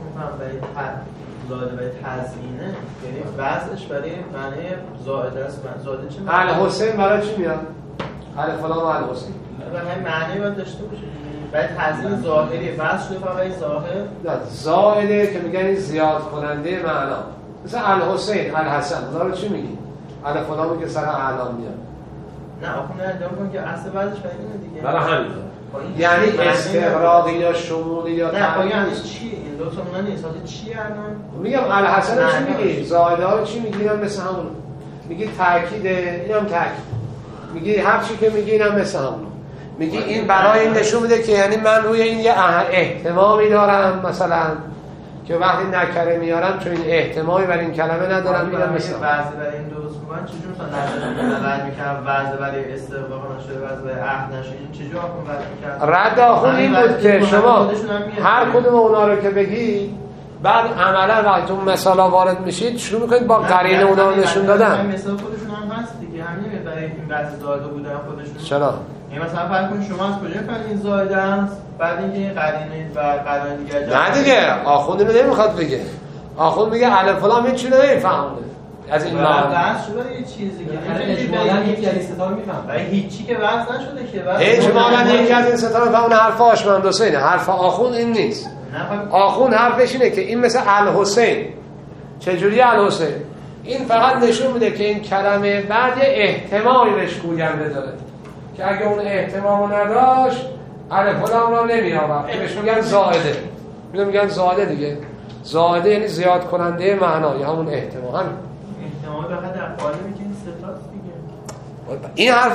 Speaker 5: زائده برای تزیینه، یعنی وضعش برای معنی زائده است. زائده چه معنی؟
Speaker 2: الحسین برای چی میاد؟ الف لام الحسین
Speaker 5: برای معنی باید داشته باشه. برای تزیین ظاهری وضع شده فقط ظاهر.
Speaker 2: نه، زائده که میگن این زیاد کننده معنا. مثلا الحسین، الحسن، اونا رو چی میگی؟ الف لام که سر اعلام میاد.
Speaker 5: نه آخه نه ادعا کنم که اصل وضعش برای اینه دیگه.
Speaker 2: برای همین. یعنی استغراقی یا شمولی یا
Speaker 5: نه با یعنی چی؟ این دو تا اونا نیست. حالا چی الان؟
Speaker 2: میگم الحسن چی میگی؟ زائده ها چی میگی؟ اینم مثل همون. میگی تاکیده، اینم تاکید. میگی هر چی که میگی اینم مثل همون. میگی این برای این نشون میده که یعنی من روی این یه اهتمامی دارم، مثلا که وقتی نکره میارم چون این احتمالی برای این کلمه ندارم، میگم مثلا
Speaker 5: وضع برای این درست میگن چجوری مثلا نظر میکنم وضع برای استغراق نشده، وضع برای عهد نشده، این چجوری آخون وضع میکنم؟
Speaker 2: رد آخون این بود که شما هر کدوم اونا رو که بگید بعد عملا وقتی تو مثالا وارد میشید شروع میکنید با قرینه اونا رو نشون دادن.
Speaker 5: مثال خودشون هم هست دیگه، همین برای این وضع زائده بودن خودشون.
Speaker 2: چرا؟
Speaker 5: یعنی مثلا فرض کنید شما از کجا فهمیدین زائده است؟ بعد اینکه این قرینه و قرائن دیگه
Speaker 2: نه دیگه آخوند اینو نمیخواد بگه. آخوند میگه الف لام هیچ چیزی نمیفهمه از این معنا.
Speaker 5: وضع شده یه چیزی که
Speaker 6: اجمالاً یکی از این ستا رو میفهمه.
Speaker 5: برای هیچی که وضع نشده که
Speaker 2: اجمالاً یکی از این ستا رو فهمونه. حرف آشمند حسینه، حرف آخوند این نیست. آخوند حرفش اینه که این مثل الحسین. چجوری الحسین؟ این فقط نشون میده که این کلمه بعد یه احتمالی بهش گوینده داره که اگه اون احتمالو نداشت الف لام را نمی‌آورد. بهش میگن زائده. میگن زائده دیگه. زائده یعنی زیاد کننده معنا یا همون احتمال. همین
Speaker 5: احتمال فقط در قالبی که این ستاست دیگه.
Speaker 2: این حرف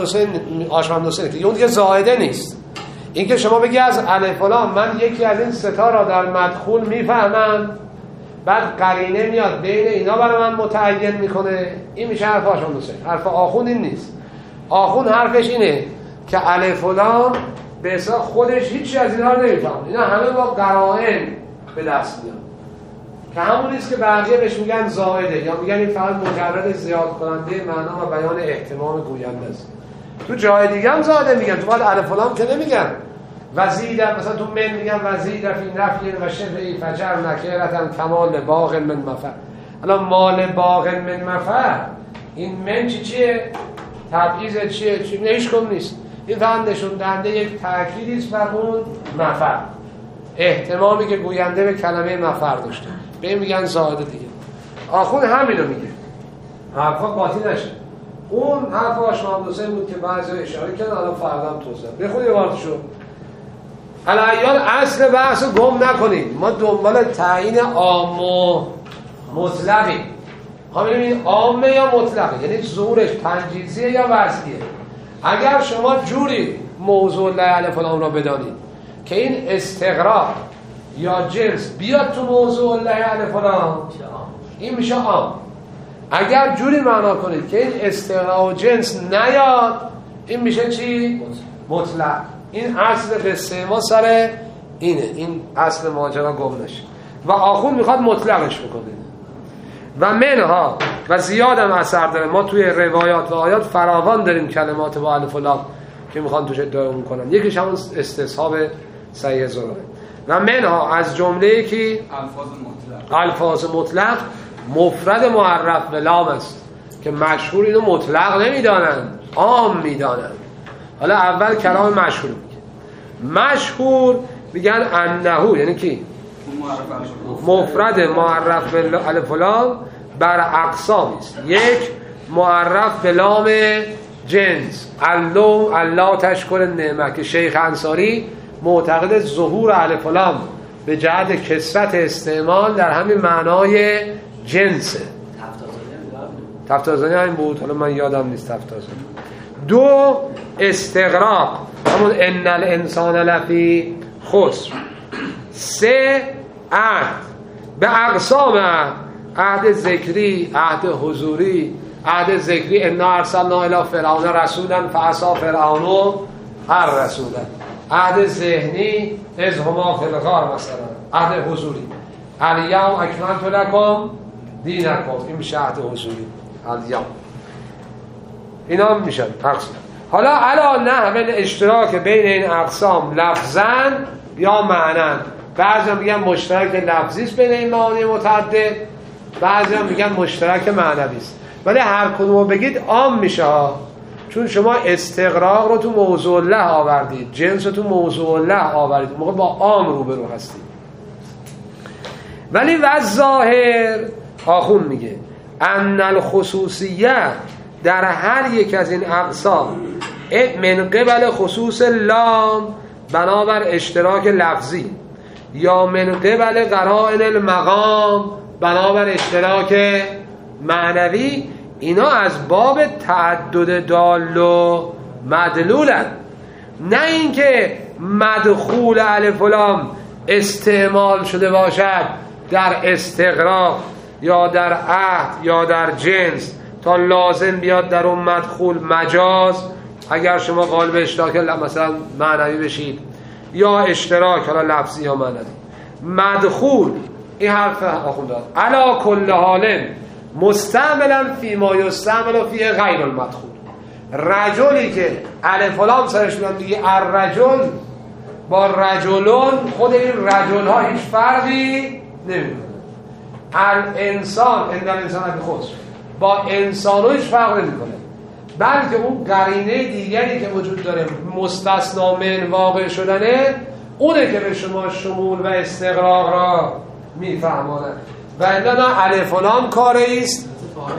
Speaker 2: آشمند حسینه که اون دیگه زائده نیست. این که شما بگی از الف لام من یکی از این ستا را در مدخول میفهمم، بعد قرینه میاد بین اینا برای من متعین میکنه، این میشه حرف آشمند حسین. حرف آخوند این نیست. آخوند حرفش اینه که الف لام به اصلا خودش هیچی از اینا رو نمیفهمه، اینا همه با قرائن به دست میاد که همون نیست که بقیه بهش میگن زائده یا میگن این فقط مجرد زیاد کننده معنا و بیان احتمال گوینده است. تو جای دیگه هم زائده میگن، تو بعد الف لام که نمیگن. وزید مثلا تو من میگن وزید فی نفی و شبه فجر نکرتن کمال باغ من مفر. الان مال باغ من مفر این من چیه؟ تبعیض چیه؟ هیچ کم نیست. این فقط نشون دهنده یک تأکیدی است بر اون مفر، احتمالی که گوینده به کلمه مفر داشته، به این میگن زائده دیگه. آخوند همینو میگه، حرفا قاطی نشه. اون حرف آشمند حسین بود که بعضی اشاره کردن، الان فردا هم توضیح بخونید عبارتشو. الایال اصل بحث رو گم نکنید. ما دنبال تعیین عام و مطلقی. ببینید عامه یا مطلقه، یعنی ظهورش تنجیزیه یا وضعیه. اگر شما جوری موضوع لعل فلان را بدانید که این استقراق یا جنس بیاد تو موضوع لعل فلان، این میشه عام. اگر جوری معنا کنید که این استقراق و جنس نیاد، این میشه چی؟ مطلق. این اصل قصه ما سر اینه، این اصل ماجرا گم نشه. و آخون میخواد مطلقش بکنه و منها و زیادم اثر داره. ما توی روایات و آیات فراوان داریم کلمات با الف و لام که میخوان توش ادعا میکنن. یکیش همون استصحاب صحیح زراره. و منها از جمله که الفاظ مطلق مفرد معرف به لام است که مشهور اینو مطلق نمیدانن، عام میدانن. حالا اول کلام مشهور میگه. مشهور میگن انهو، یعنی کی؟ مفرد معرف به الف و لام بر اقسام است. یک، معرف به لام جنس، الله تشکر نعمت، که شیخ انصاری معتقد ظهور الف و لام به جهت کثرت استعمال در همین معنای جنسه. تفتازانی همین بود، حالا من یادم نیست تفتازانی. دو، استغراق، همون ان الانسان لفی خسر. سه، عهد به اقسام، عهد ذکری، عهد حضوری. عهد ذکری انا ارسلنا الی فرعون رسولا فعصی فرعون هر رسولا. عهد ذهنی از هما فی الغار مثلا. عهد حضوری الیوم اکملت لکم دینکم، این میشه عهد حضوری الیوم. اینا میشن اقسام. حالا علا نحو اشتراک بین این اقسام لفظاً یا معناً. بعضی هم میگن مشترک لفظی است بین این معانی متعدد، بعضی هم میگن مشترک معنوی است. ولی هر کدومو بگید عام میشه ها، چون شما استغراق رو تو موضوع له آوردید، جنس رو تو موضوع له آوردید، موقع با عام روبرو هستید. ولی و ظاهر آخون میگه ان الخصوصیه در هر یک از این اقسام من قبل خصوص لام بنابر اشتراک لفظی یا من قبل قرائن المقام بنابر اشتراک معنوی، اینا از باب تعدد دال و مدلولن. نه اینکه مدخول الف و لام استعمال شده باشد در استغراق یا در عهد یا در جنس تا لازم بیاد در اون مدخول مجاز، اگر شما قالب اشتراک مثلا معنوی بشید، یا اشتراک حالا لفظی یا معنوی. مدخول این حرف آخوند داد علا کل حال مستعملا فی ما یستعمل فی غیر المدخول. رجلی که الف و لام سرش میاد میگه الرجل با رجلون، خود این رجل ها هیچ فرقی نمیکنه. الانسان ان الانسان لفی خسر با انسان هیچ فرق نمیکنه، بلکه اون قرینه دیگری که وجود داره مستثنا من واقع شدنه، اونه که به شما شمول و استقراق را میفهمانه. و الا الف و لام کاری است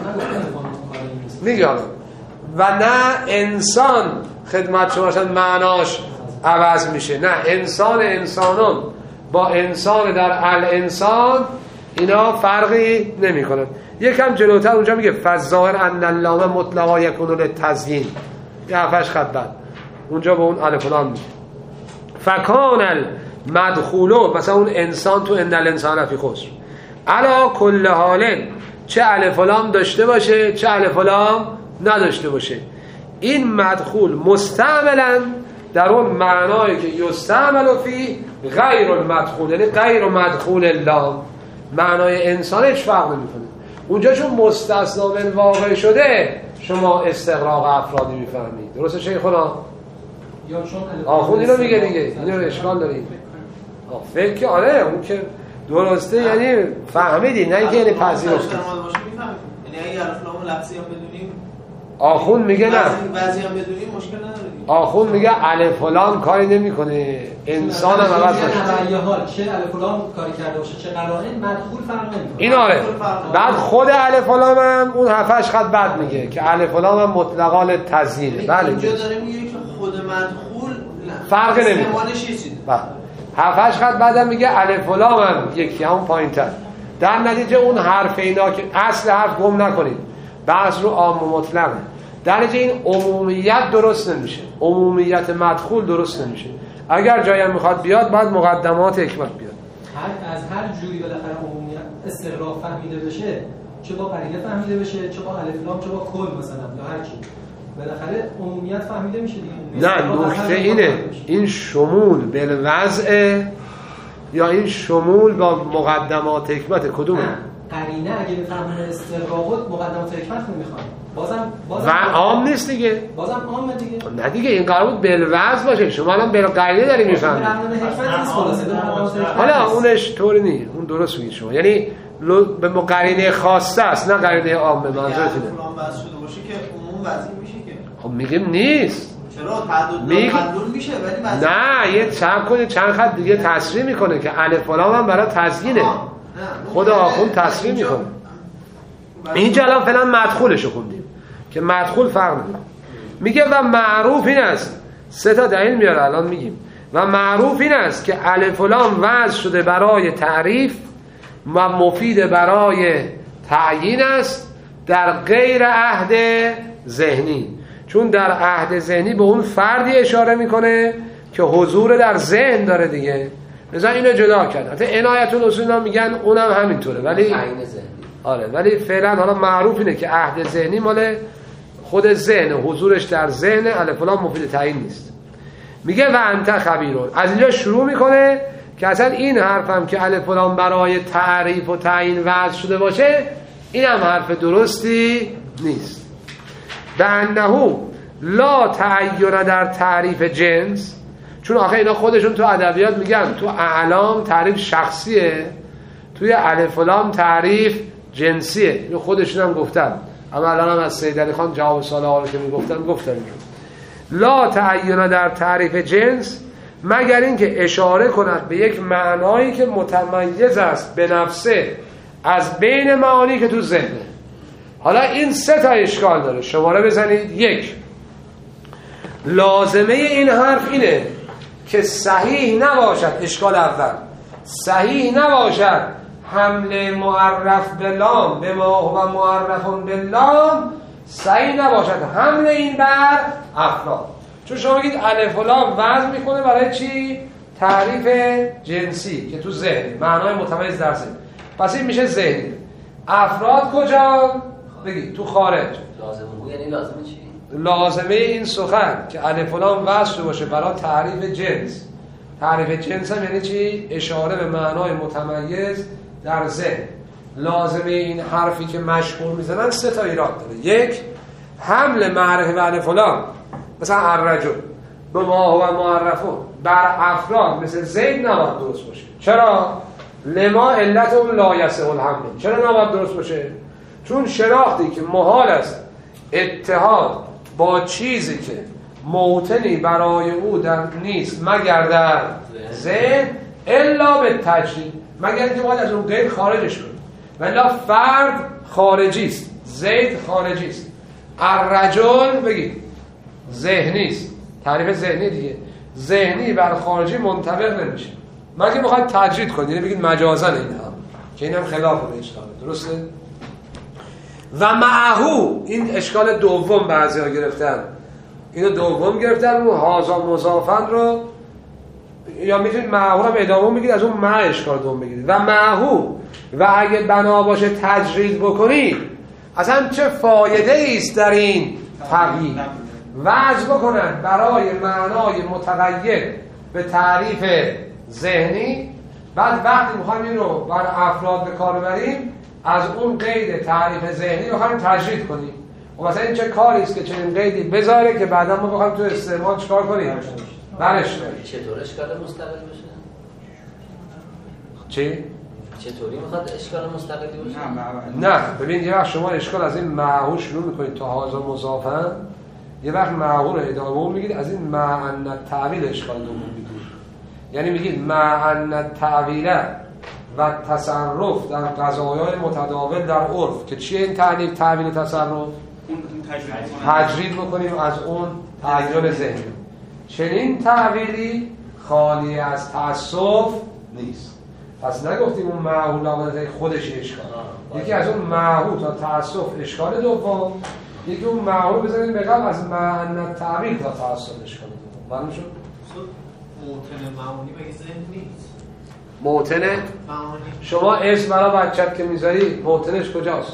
Speaker 2: میگم، و نه انسان خدمت شما شد معناش عوض میشه. نه، انسان انسانون با انسان در الانسان اینا فرقی نمی کنن. یکم جلوتر اونجا میگه فظاهر ان اللام مطلقا یکون للتزیین، یه هفتش خط بعد اونجا به اون الف و لام میگه فکان المدخولو، مثلا اون انسان تو ان الانسان فی خسر علا کل حال، چه الف و لام داشته باشه چه الف و لام نداشته باشه، این مدخول مستعملا در اون معنایی که یستعمل فی غیر المدخول، یعنی غیر مدخول اللام، معنای انسان هیچ فرق نمیکنه. اونجا چون مستثنا من واقع شده شما استغراق افرادی میفهمید. درسته شیخونا؟
Speaker 6: یا چون
Speaker 2: آخوند اینو میگه دیگه، اینو اشکال داریم. فکر که آره اون که درسته، یعنی فهمیدی، نه اینکه یعنی پذیرفتی.
Speaker 5: یعنی اگه الف لام لفظی هم بدونیم
Speaker 2: آخوند میگه نه،
Speaker 5: بعضی هم بدونیم مشکل نداره.
Speaker 2: آخوند میگه الف و لام کاری نمیکنه، انسان هم عوض
Speaker 6: باشه. حال چه الف و لام کاری کرده باشه چه قرائن مدخول فرق نمیکنه.
Speaker 2: این آره. بعد خود الف و لام هم اون هفتش خط بعد میگه که الف و لام هم مطلقا تزیینه. بله
Speaker 5: اینجا داره میگه که خود مدخول
Speaker 2: فرق نمیکنه. بله 7 خط بعدم میگه الف و لام هم یکی همون پایین‌تر. در نتیجه اون حرف اینا که اصل حرف گم نکنید، بحث رو عام و مطلقه. در نتیجه این عمومیت درست نمیشه، عمومیت مدخول درست نمیشه. اگر جایی هم میخواد بیاد بعد مقدمات حکمت بیاد.
Speaker 7: از هر جوری بالاخره عمومیت استقراق فهمیده بشه، چه با قرینه فهمیده بشه، چه با الف لام، چه با کل مثلا یا هر چی، بالاخره عمومیت فهمیده میشه دیگه.
Speaker 2: نه نکته اینه، این شمول بالوضع یا این شمول با مقدمات حکمت کدومه؟
Speaker 7: قرینه اگه بفهمونه استقراقات مقدمات حکمت نمیخواد. بازم
Speaker 2: و عام نیست دیگه.
Speaker 7: بازم عامه دیگه.
Speaker 2: نه دیگه این قرار بود بالوضع باشه. شما الان بل قرینه داری میفهمید. حالا اونش طوری نیست. اون درست میگید شما. یعنی به قرینه خاصه است، نه قرینه عامه. منظورتونه.
Speaker 5: فلان بس شده باشه که عموم وضعی میشه که.
Speaker 2: خب میگیم نیست.
Speaker 5: چرا تعدد میشه ولی
Speaker 2: نه یه چند خط دیگه تصریح میکنه که الف و لام هم برای تزیینه. خود آخوند تصریح میکنه. اینجا الان فعلا مدخولش رو خوندیم که مدخول فرق نمیکنه. میگه و معروف این است، 3 تا دلیل میاره الان میگیم. و معروف این است که الف و لام وضع شده برای تعریف و مفید برای تعیین است در غیر عهد ذهنی. چون در عهد ذهنی به اون فردی اشاره میکنه که حضور در ذهن داره دیگه، مثلا اینو جدا کرد. حتی عنایت الاصول میگن اونم همینطوره، ولی آره ولی فعلا حالا معروف اینه که عهد ذهنی مال خود ذهن، حضورش در ذهن، الف و لام مفید تعیین نیست. میگه و انت خبیرون. از اینجا شروع میکنه که اصلا این حرف هم که الف و لام برای تعریف و تعیین وضع شده باشه این هم حرف درستی نیست. به انه لا تعین در تعریف جنس، چون آخه اینا خودشون تو ادبیات میگن تو اعلام تعریف شخصیه، توی الف و لام تعریف جنسیه. اینو خودشون هم گفتن، اما الان هم از سید علی خان جواب سوال ها رو که گفتن لا تعین در تعریف جنس مگر اینکه اشاره کند به یک معنایی که متمیز است به نفسه از بین معانی که تو ذهنه. حالا این 3 تا اشکال داره، شماره بزنید. 1 لازمه این حرف اینه که صحیح نباشد، اشکال اول صحیح نباشد حمل معرف به لام به ما هو معرف به لام، صحیح نباشد حمل این بر افراد. چون شما بگید الف و لام وضع میکنه برای چی؟ تعریف جنسی که تو ذهن، معنای متمایز در ذهن، پس این میشه ذهنی. افراد کجا؟ بگید تو خارج.
Speaker 1: لازمه یعنی لازمه چی؟
Speaker 2: لازمه این سخن که الف و لام وضع باشه برای تعریف جنس. تعریف جنس هم یعنی چی؟ اشاره به معنای متمایز در ذهن. لازمه این حرفی که مشهور میزنن 3 تا ایراد داره. 1 حمل معرفه به الف و لام مثلا الرجل به ما هو معرفون بر افراد مثل زید نباید درست باشه. چرا؟ لما علت اون لا یسع الحمل. چرا نباید درست باشه؟ چون شناختی که محال است اتحاد با چیزی که موطنی برای او در نیست مگر در ذهن الا به تجرید، مگر اینکه باید از اون غیر خارجش کنیم. ولی فرد خارجی است، زید خارجی است. الرجل بگید ذهنی است، تعریف ذهنی دیگه. ذهنی بر خارجی منطبق نمیشه مگه بخواید تجرید کنید، یعنی بگید مجازن این هم که این هم خلاف به اشکاله. درسته؟ و معهو این اشکال دوم بعضی ها گرفتن، اینو دوم گرفتن و هازا مضافن رو، یا میتونید معهو رو ادامه بگید از اون مع اشکال دوم بگید. و معهو و اگه بنا باشه تجرید بکنید اصلا چه فایده ایست در این تغییر؟ وجه بکنن برای معنای متغیر به تعریف ذهنی، بعد وقتی میخوایم این رو بر افراد به کار ببریم از اون قید تعریف ذهنی بخوایم تجرید کنیم. و مثلا این چه کاری است که چنین قیدی بذاره که بعدا ما بخوایم تو استعمال چیکار کنیم؟ برش کنیم.
Speaker 1: چطور اشکال مستقل بشه؟
Speaker 2: چی؟
Speaker 1: چطوری میخواد اشکال مستقلی باشه؟
Speaker 2: نه ببین یه وقت شما اشکال از این معهو شروع میکنید تا هازا مضافن، یه وقت معهو رو ادامه میگید از این معن تعویل اشکال دوم میگید. یعنی میگید معن تعویل و تصرف در قضایای متداول در عرف که چیه این تعویل و تصرف؟ تجرید بکنیم از اون تعیین ذهنی. چنین تعبیری خالی از تعصف نیست. پس نگفتیم اون معهول آمده خودش اشکال، یکی از اون معهول تا تعصف اشکال دوم، یکی اون معهول بزنید به قبل از معنی تعبیر تا تعصف اشکال دوم. معلوم شد؟
Speaker 5: موتن معانی بگی ذهن نیست.
Speaker 2: موتن
Speaker 5: معانی
Speaker 2: شما اسم برای بچت که میذاری موتنش کجاست؟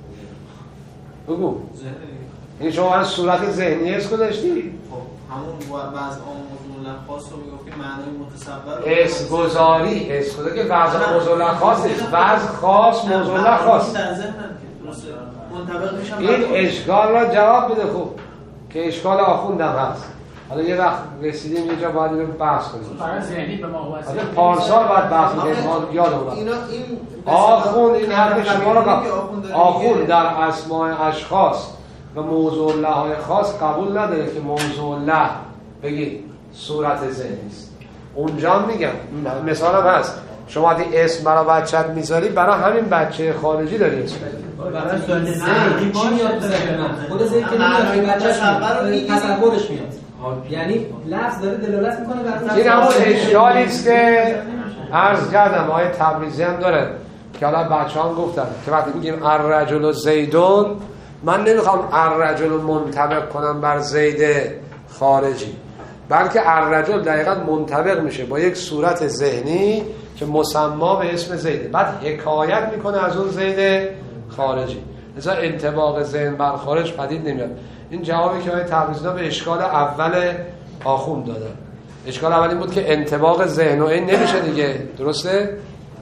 Speaker 2: بگو.
Speaker 5: ذهن
Speaker 2: این شما از صورت ذهنی اسم داشتی؟
Speaker 5: خب همون وضع موضوع خاص رو میگفتیم معنای متصور
Speaker 2: اسم گذاری، اسم گذاری که وضع موضوع خاص نیست، وضع خاص موضوع خاص.
Speaker 5: در ذهن درسته منطبق میشم.
Speaker 2: این اشکال را جواب بده خوب که اشکال آخوندم هست. حالا یه وقت رسیدیم یه جا باید اینو بحث کنیم.
Speaker 9: فرض ذهنی به ما واسه
Speaker 2: پارسال باید بحث کنیم، ما یادمون
Speaker 5: اینا این
Speaker 2: آخوند این حرف شما رو آخوند در اسماء اشخاص و موضوع الله های خاص قبول نداره که موضوع الله بگید صورت ذهنی است. اونجا میگم مثالم هست، شما دی اسم برای بچت میذاری برای همین بچه خارجی داری اسم
Speaker 7: برای ذهن چی میاد تو ذهن من؟ خود ذهن که نمیاد بچه‌ش تصورش میاد. یعنی لفظ داره دلالت میکنه بر
Speaker 2: این همون اشکالی است که عرض کردم آیه تبریزی هم داره که حالا بچه‌ها گفتن که وقتی میگیم الرجل زیدون، من نمیخوام الرجل منطبق کنم بر زید خارجی، بلکه الرجل دقیقاً منطبق میشه با یک صورت ذهنی که مسما به اسم زیده، بعد حکایت میکنه از اون زید خارجی، لذا انطباق ذهن بر خارج پدید نمیاد. این جوابی که آیه تبریزی به اشکال اول آخوند دادن. اشکال اول این بود که انطباق ذهن و این نمیشه دیگه، درسته؟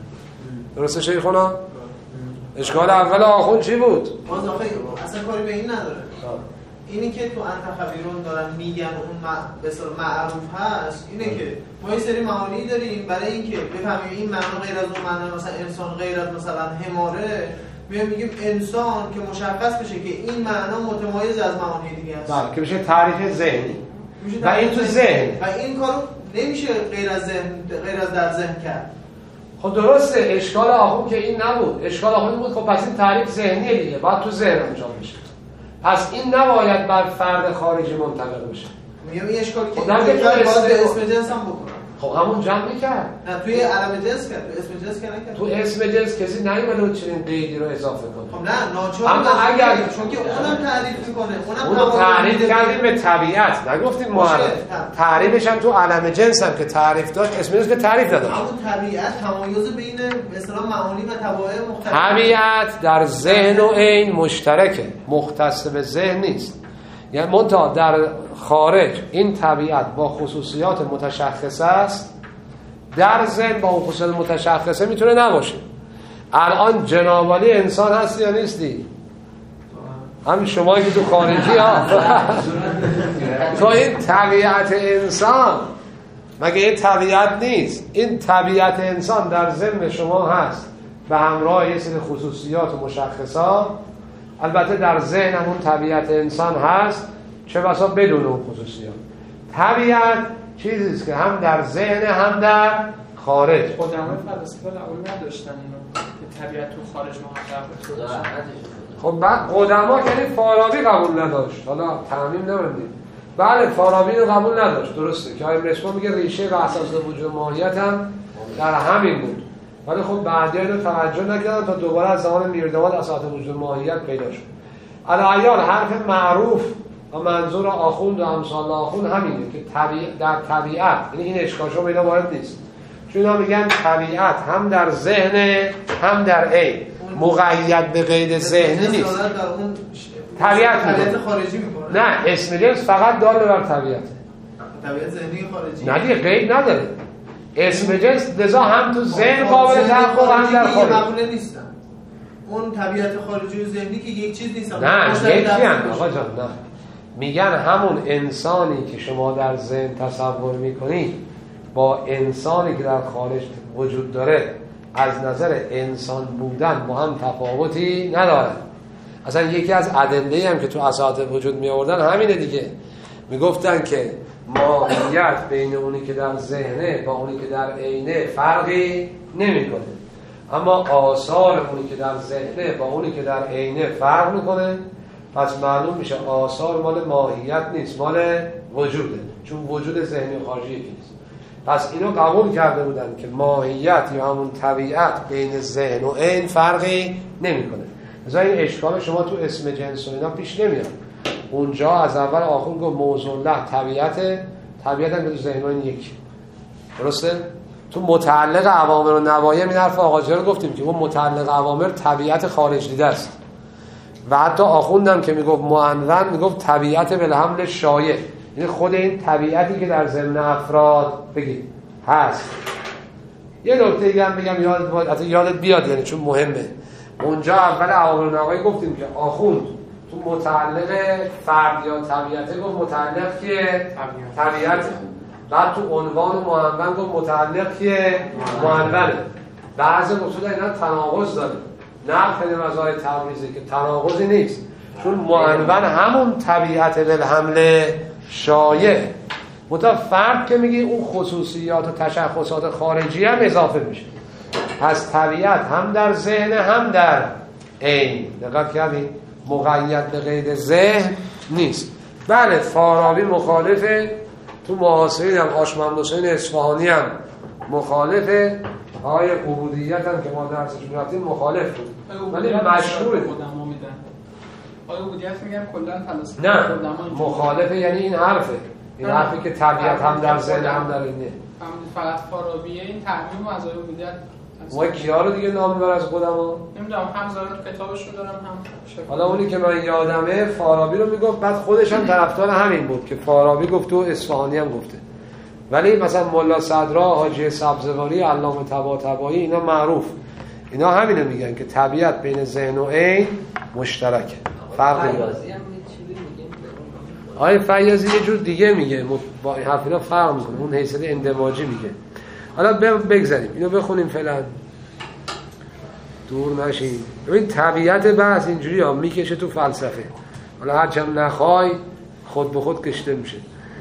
Speaker 2: درسته شیخونا؟ اشکال اول آخوند چی بود؟
Speaker 5: باز آخه اصلا کاری به این نداره. اینی که تو انتخابیرون دارن میگن اون به اصطلاح معروف هست اینه که ما یه سری معانی داریم برای اینکه بفهمیم این معنا غیر از اون معنا، مثلا انسان غیر از مثلا حماره، میگیم انسان که مشخص بشه که این معنا متمایز از معانی دیگه است.
Speaker 2: بله که بشه تعریف ذهنی. و این تو ذهن.
Speaker 5: و این کارو نمیشه غیر از در ذهن کرد.
Speaker 2: خب درسته، اشکال آخوند که این نبود. اشکال آخوند بود خب پس این تعریف ذهنیه دیگه، باید تو ذهن انجام بشه. پس این نباید بر فرد خارجی منطبق بشه.
Speaker 5: میگم این اشکالی که
Speaker 2: باید
Speaker 5: اسم جنس هم بکنه.
Speaker 2: خب همون جمع میکرد.
Speaker 5: نه توی علم جنس کرد، تو اسم جنس کرد نکرد.
Speaker 2: تو اسم جنس کسی نیومده اون چنین قیدی رو اضافه کنه.
Speaker 5: خب نه ناچار.
Speaker 2: اما اگر
Speaker 5: چون که اونم تعریف میکنه،
Speaker 2: اونم تعریف کردیم به طبیعت، نگفتیم معرف. تعریفش هم تو علم جنس هم که تعریف داشت، اسم جنس که تعریف نداشت.
Speaker 5: همون طبیعت تمایز بین مثلا معانی و طبایع مختلف.
Speaker 2: طبیعت در ذهن و عین مشترکه، مختص به ذهن نیست. یعنی منتها در خارج این طبیعت با خصوصیات متشخصه است، در ذهن با اون خصوصیات متشخصه میتونه نباشه. الان جنابالی انسان هستی یا نیستی؟ همین شما که تو خارجی ها تو این طبیعت انسان مگه این طبیعت نیست؟ این طبیعت انسان در ذهن شما هست به همراه یه سری خصوصیات و مشخصات. البته در ذهن همون طبیعت انسان هست، چه بسا بدون اون خصوصیات. طبیعت چیزی است که هم در ذهن هم در خارج.
Speaker 9: قدمای فلسفه اول نداشتن اینو که طبیعت تو خارج محقق بشه.
Speaker 2: خب بعد قدما که فارابی قبول نداشت، حالا تعمیم نمیدیم. بله فارابی رو قبول نداشت، درسته که آیه مصباح میگه ریشه و اساس وجود ماهیت هم در همین بود، ولی خب بعدیا اینو توجه نکردن تا دوباره از زمان میرداماد اساس وجود ماهیت پیدا شد. الایال حرف معروف و منظور آخوند و امثال آخوند همینه که در طبیعت، یعنی این اشکالشو اینا وارد نیست، چون اینا میگن طبیعت هم در ذهن هم در عین، مقید به قید ذهنی نیست. طبیعت
Speaker 5: خارجی میکنه.
Speaker 2: نه اسم جنس فقط دال بر طبیعت.
Speaker 5: طبیعت ذهنی خارجی.
Speaker 2: نه دیگه قید نداره. اسم جنس لذا هم تو ذهن قابل تحقق هم در خارج.
Speaker 5: مقوله نیستن. اون طبیعت خارجی و ذهنی که یک چیز نیست.
Speaker 2: نه یکی هم آقا جان نه. میگن همون انسانی که شما در ذهن تصور میکنید با انسانی که در خارج وجود داره از نظر انسان بودن با هم تفاوتی نداره. اصلا یکی از ادله هم که تو اساطیر وجود می آوردن همینه دیگه، میگفتن که ماهیت بین اونی که در ذهنه با اونی که در عینه فرقی نمیکنه، اما آثار اونی که در ذهنه با اونی که در عینه فرق میکنه. پس معلوم میشه آثار مال ماهیت نیست، مال وجوده. چون وجود ذهنی و خارجی یکی نیست. پس اینو قبول کرده بودن که ماهیت یا همون طبیعت بین ذهن و عین فرقی نمیکنه. مثلا این اشکال شما تو اسم جنس و اینا پیش نمیاد. اونجا از اول آخر گفت موضوع الله طبیعت هم به ذهن و این یکی. درسته؟ تو متعلق اوامر و نواهی این حرف آقا جلو گفتیم که اون متعلق اوامر طبیعت خارج دیده است. و حتی آخوندم که میگفت معنون میگفت طبیعت بالحمل شایع، یعنی خود این طبیعتی که در ضمن افراد بگید هست. یه نکته دیگه هم بگم یادت بیاد، یعنی چون مهمه. اونجا اول اوامر و نواهی گفتیم که آخوند تو متعلق فرد یا طبیعت گفت متعلق که طبیعت، بعد تو عنوان معنون گفت متعلق که معنونه. بعضی اصول اینا تناقض داره، نقل مزای تبریزی که تناقضی نیست، چون معنون همون طبیعت بالحمل شایع، متا فرد که میگی اون خصوصیات و تشخصات خارجی هم اضافه میشه. از طبیعت هم در ذهن هم در عین. دقت کردین؟ مقید به قید ذهن نیست. بله فارابی مخالفه، تو معاصرین هم آشمند حسین اصفهانی هم مخالفه، آقای عبودیت هم که ما درسش می‌رفتیم مخالف بود، ولی مشهوره.
Speaker 9: آقای عبودیت میگم کلاً فلسفه
Speaker 2: نه مخالفه، یعنی این حرفه، این حرفی که طبیعت هم در ذهن هم در اینه.
Speaker 9: فقط فارابیه این تعمیم از آقای عبودیت.
Speaker 2: ما کیا رو دیگه نام میبر از خودمون؟
Speaker 9: نمیدونم، هم زارن تو کتابشون دارم هم
Speaker 2: حالا اونی که من یادمه فارابی رو میگفت، بعد خودش هم طرفدار همین بود که فارابی گفت و اصفهانی هم گفته. ولی مثلا ملا صدرا، حاجی سبزواری، علامه طباطبایی اینا معروف، اینا همینو میگن که طبیعت بین ذهن و عین مشترکه. فرقی نداره. آقای فیاضی یه جور دیگه میگه، با این حرف اینا فرق میکنه، اون حیثیت اندماجی میگه. حالا بگذاریم اینو بخونیم فعلا، دور نشیم. ببین طبیعت بحث اینجوری ها میکشه تو فلسفه، حالا هرچند نخوای خود به خود کشته میشه.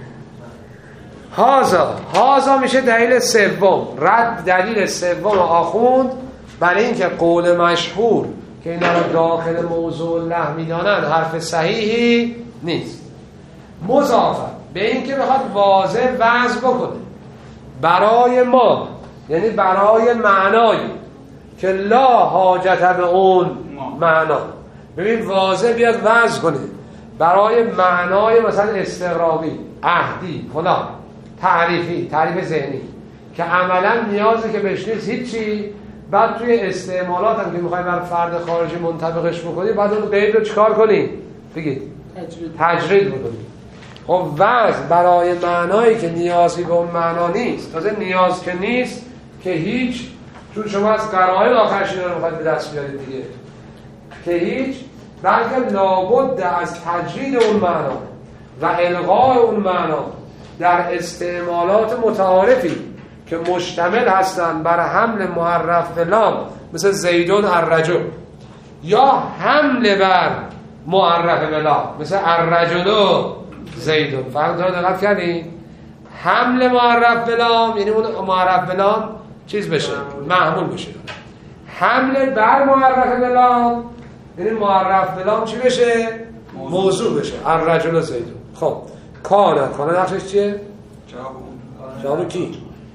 Speaker 2: هازا میشه دلیل سوم، رد دلیل سوم آخوند برای اینکه قول مشهور که اینا رو داخل موضوع الله میدانن حرف صحیحی نیست. مضافه به اینکه بخواد واضح وضع بکنه برای ما، یعنی برای معنایی که لا حاجت به اون معنا. ببین واضح بیاد وضع کنه برای معنای مثلا استغراقی، عهدی، فلان، تعریف ذهنی که عملا نیازی که بهش نیست هیچی. بعد توی استعمالات هم که میخوای بر فرد خارجی منطبقش بکنی، بعد اون قید رو چیکار کنی؟ بگید تجرید بکنی. خب وضع برای معنایی که نیازی به اون معنا نیست، تازه نیاز که نیست که هیچ، چون شما از قرائن آخرش اینا رو میخواید به دست بیارید دیگه، که هیچ، بلکه لابد از تجرید اون معنا و الغای اون معنا در استعمالات متعارفی که مشتمل هستند بر حمل معرف به لام، مثل زیدون الرجل، یا حمل بر معرف به لام، مثل الرجل زیدون. فرق داره، دقت کردین؟ حمل معرف به لام یعنی اون معرف به لام چیز بشه، محمول بشه. حمل بر معرف به لام یعنی معرف به لام چی بشه؟ موضوع بشه. الرجل زیدون. خب کانه نقشش چیه؟ جواب کی؟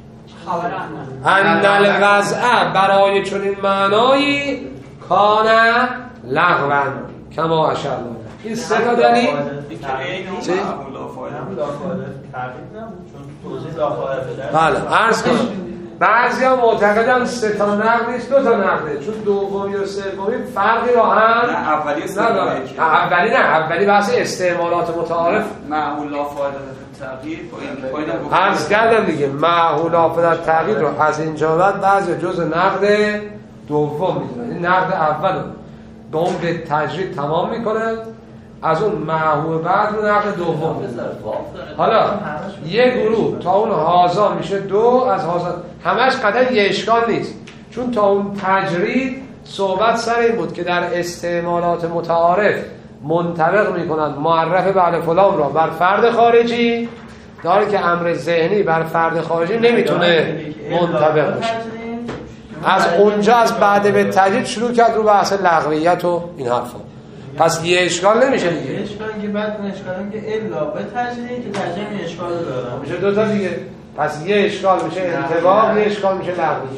Speaker 2: ان الوضع برای چنین معنایی کان لغوا کما اشار. این سه تا دلیل چی؟ بله عرض کنم بعضیا معتقدن سه تا نقل نیست، دو تا نقله، چون دومی و سومی فرقی رو هم اولی اولی بحث استعمالات متعارف
Speaker 8: معمول لا فایده تغییر
Speaker 2: عرض کردم دیگه. معمول لا فایده تغییر رو از اینجا بعد بعضی جز نقد دوم میدونن. این نقد اول به اون به تجرید تمام میکنه، از اون معهود بعد رو نقد دوم. حالا یه گروه تا اون هازا میشه دو، از هازا همش قدر یه اشکال نیست، چون تا اون تجرید صحبت سر این بود که در استعمالات متعارف منطبق میکنن معرف بعد فلان را بر فرد خارجی، داره که امر ذهنی بر فرد خارجی نمیتونه منطبق بشه. از اونجا از بعد به تجرید شروع کرد رو بحث لغویت و این حرفا. پس یه اشکال نمیشه دیگه.
Speaker 5: اشکال که بعد اشکالم که الا به تجلیه که تجلیه اشکال داره
Speaker 2: میشه دو تا دیگه. پس یه اشکال میشه انطباق، یه اشکال میشه لغوی.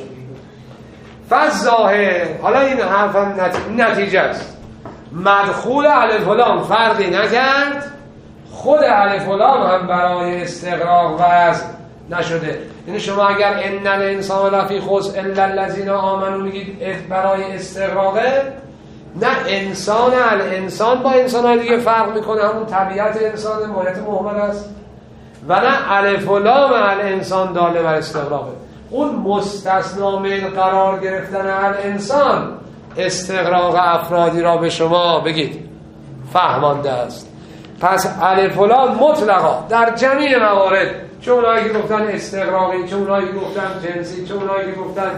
Speaker 2: فظاهر، حالا این حرفم نتیجه است. مدخول الف و لام فرقی نکرد، خود الف و لام هم برای استغراق وضع نشده. یعنی شما اگر ان الانسان لفی خسر الا الذین آمنوا میگید برای استغراقه، نه انسان الانسان با انسان‌های دیگه فرق میکنه، همون طبیعت انسان ماهیت محمد است، و نه الف و لام الانسان داله بر استغراقه. اون مستثنا من قرار گرفتن الانسان استغراق افرادی را به شما بگید فهمانده است. پس الف و لام مطلقا در جمیع موارد، چه اونایی که گفتن استغراقی، چه اونایی که گفتن جنسی، چه اونایی که گفتن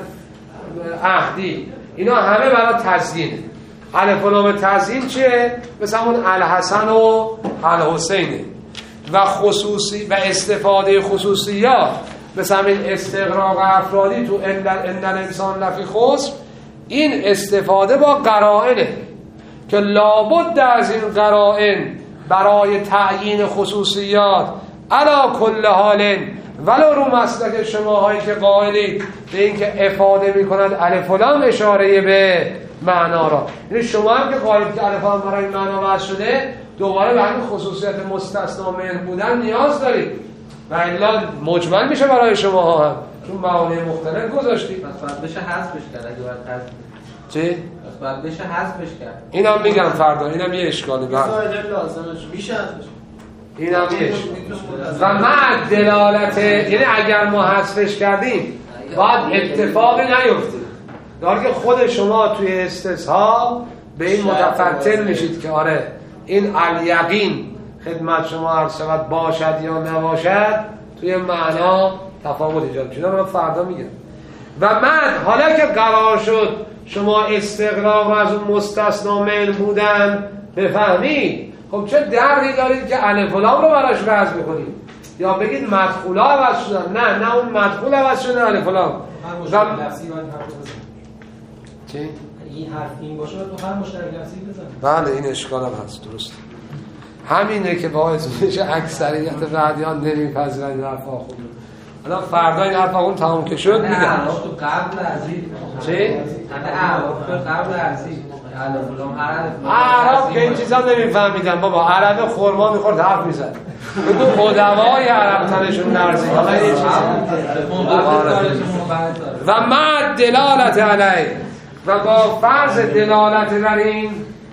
Speaker 2: عهدی، اینا همه برای تزیینه. الف و لام تزیین چیه؟ مثلا اون الحسن و الحسینه. و خصوصی و استفاده خصوصیات مثلا این استغراق افرادی تو ان الانسان لفی خسر، این استفاده با قرائنه که لابد از این قرائن برای تعیین خصوصیات علا کل حال، ولو رو مسلک شماهایی که قائلید به این که افاده میکنند الف و لام اشاره به معنا را، یعنی شما هم که قائلید که الف و لام برای معنا وضع شده، دوباره به همین خصوصیت مستثنا من بودن نیاز دارید و الا مجمل میشه برای شما ها هم، چون معانی مختلف گذاشتید.
Speaker 6: پس باید بشه حذفش کرد اگه باید حذف.
Speaker 2: چی؟
Speaker 6: پس باید بشه حذفش کرد.
Speaker 2: اینم میگم فردا، اینم یه اشکالی
Speaker 5: زایده لازمش میشه حذفش.
Speaker 2: اینم یه و مع دلالت، یعنی اگر ما حذفش کردیم باید اتفاقی نیفته، در که خود شما توی استثها به این متفتن میشید که آره این الیقین خدمت شما عرض شود باشد یا نباشد، توی معنا تفاوت ایجاد شده. من فردا میگم. و من حالا که قرار شد شما استغراق از اون مستثنا من بودن بفهمید، خب چه دردی دارید که الف و لام رو براش وضع بکنید یا بگید مدخولا عوض شدن؟ نه اون مدخول عوض شده الف و لام. چی؟
Speaker 7: این حرف این باشه تو هر مشترک لفظی بزن.
Speaker 2: بله این اشکال هم هست، درست. همینه که باعث میشه اکثریت بعدیان نمیپذیرن این حرف آخون. الان فردا این حرف آخون تمام که شد میگم
Speaker 6: تو قبل ازید.
Speaker 2: چی؟
Speaker 6: حتی قبل ازید
Speaker 2: عرب که این چیزا نمیفهمیدن بابا. عرب خورما میخورد حرف میزد، بگو قدمای عرب تنشون نرزید. حالا یه چیزی و مع دلالت علیه، و با فرض دلالت بر این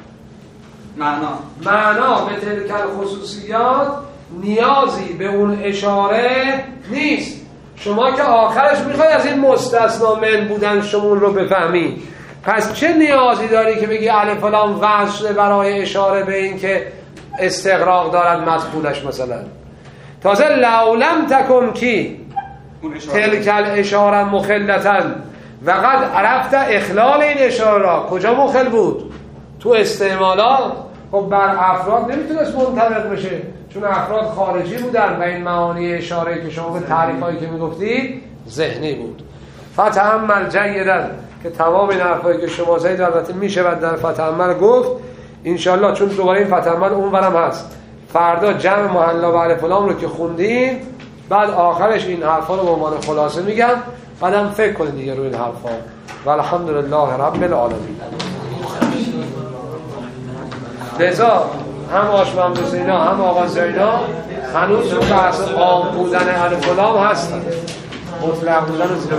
Speaker 2: معنا به تلک خصوصیات نیازی به اون اشاره نیست. شما که آخرش میخوای از این مستثنا من بودن شمول رو بفهمی، پس چه نیازی داری که بگی الف و لام وضع شده برای اشاره به این که استغراق دارد مدخولش؟ مثلا تازه لولم تکن کی تلک الاشاره مخلتا و قد عرفت اخلال این اشاره را. کجا مخل بود؟ تو استعمالات. خب بر افراد نمیتونست منطبق بشه چون افراد خارجی بودن و این معانی اشاره که شما به تعریفایی که میگفتید ذهنی بود. فتأمل جیدا که تمام این حرفایی که شما زید البته میشه و در فتأمل گفت انشالله، چون دوباره این فتأمل اونورم هست. فردا جمع محلا و الف و لام رو که خوندین، بعد آخرش این حرفا رو به عنوان خلاصه میگم، بعدم فکر کنید دیگه روی این حرفا. و الحمدلله رب العالمین. لذا هم آشمام حسینا هم آقا زینا هنوز تو بحث عام بودن الف و لام هستن، مطلق بودن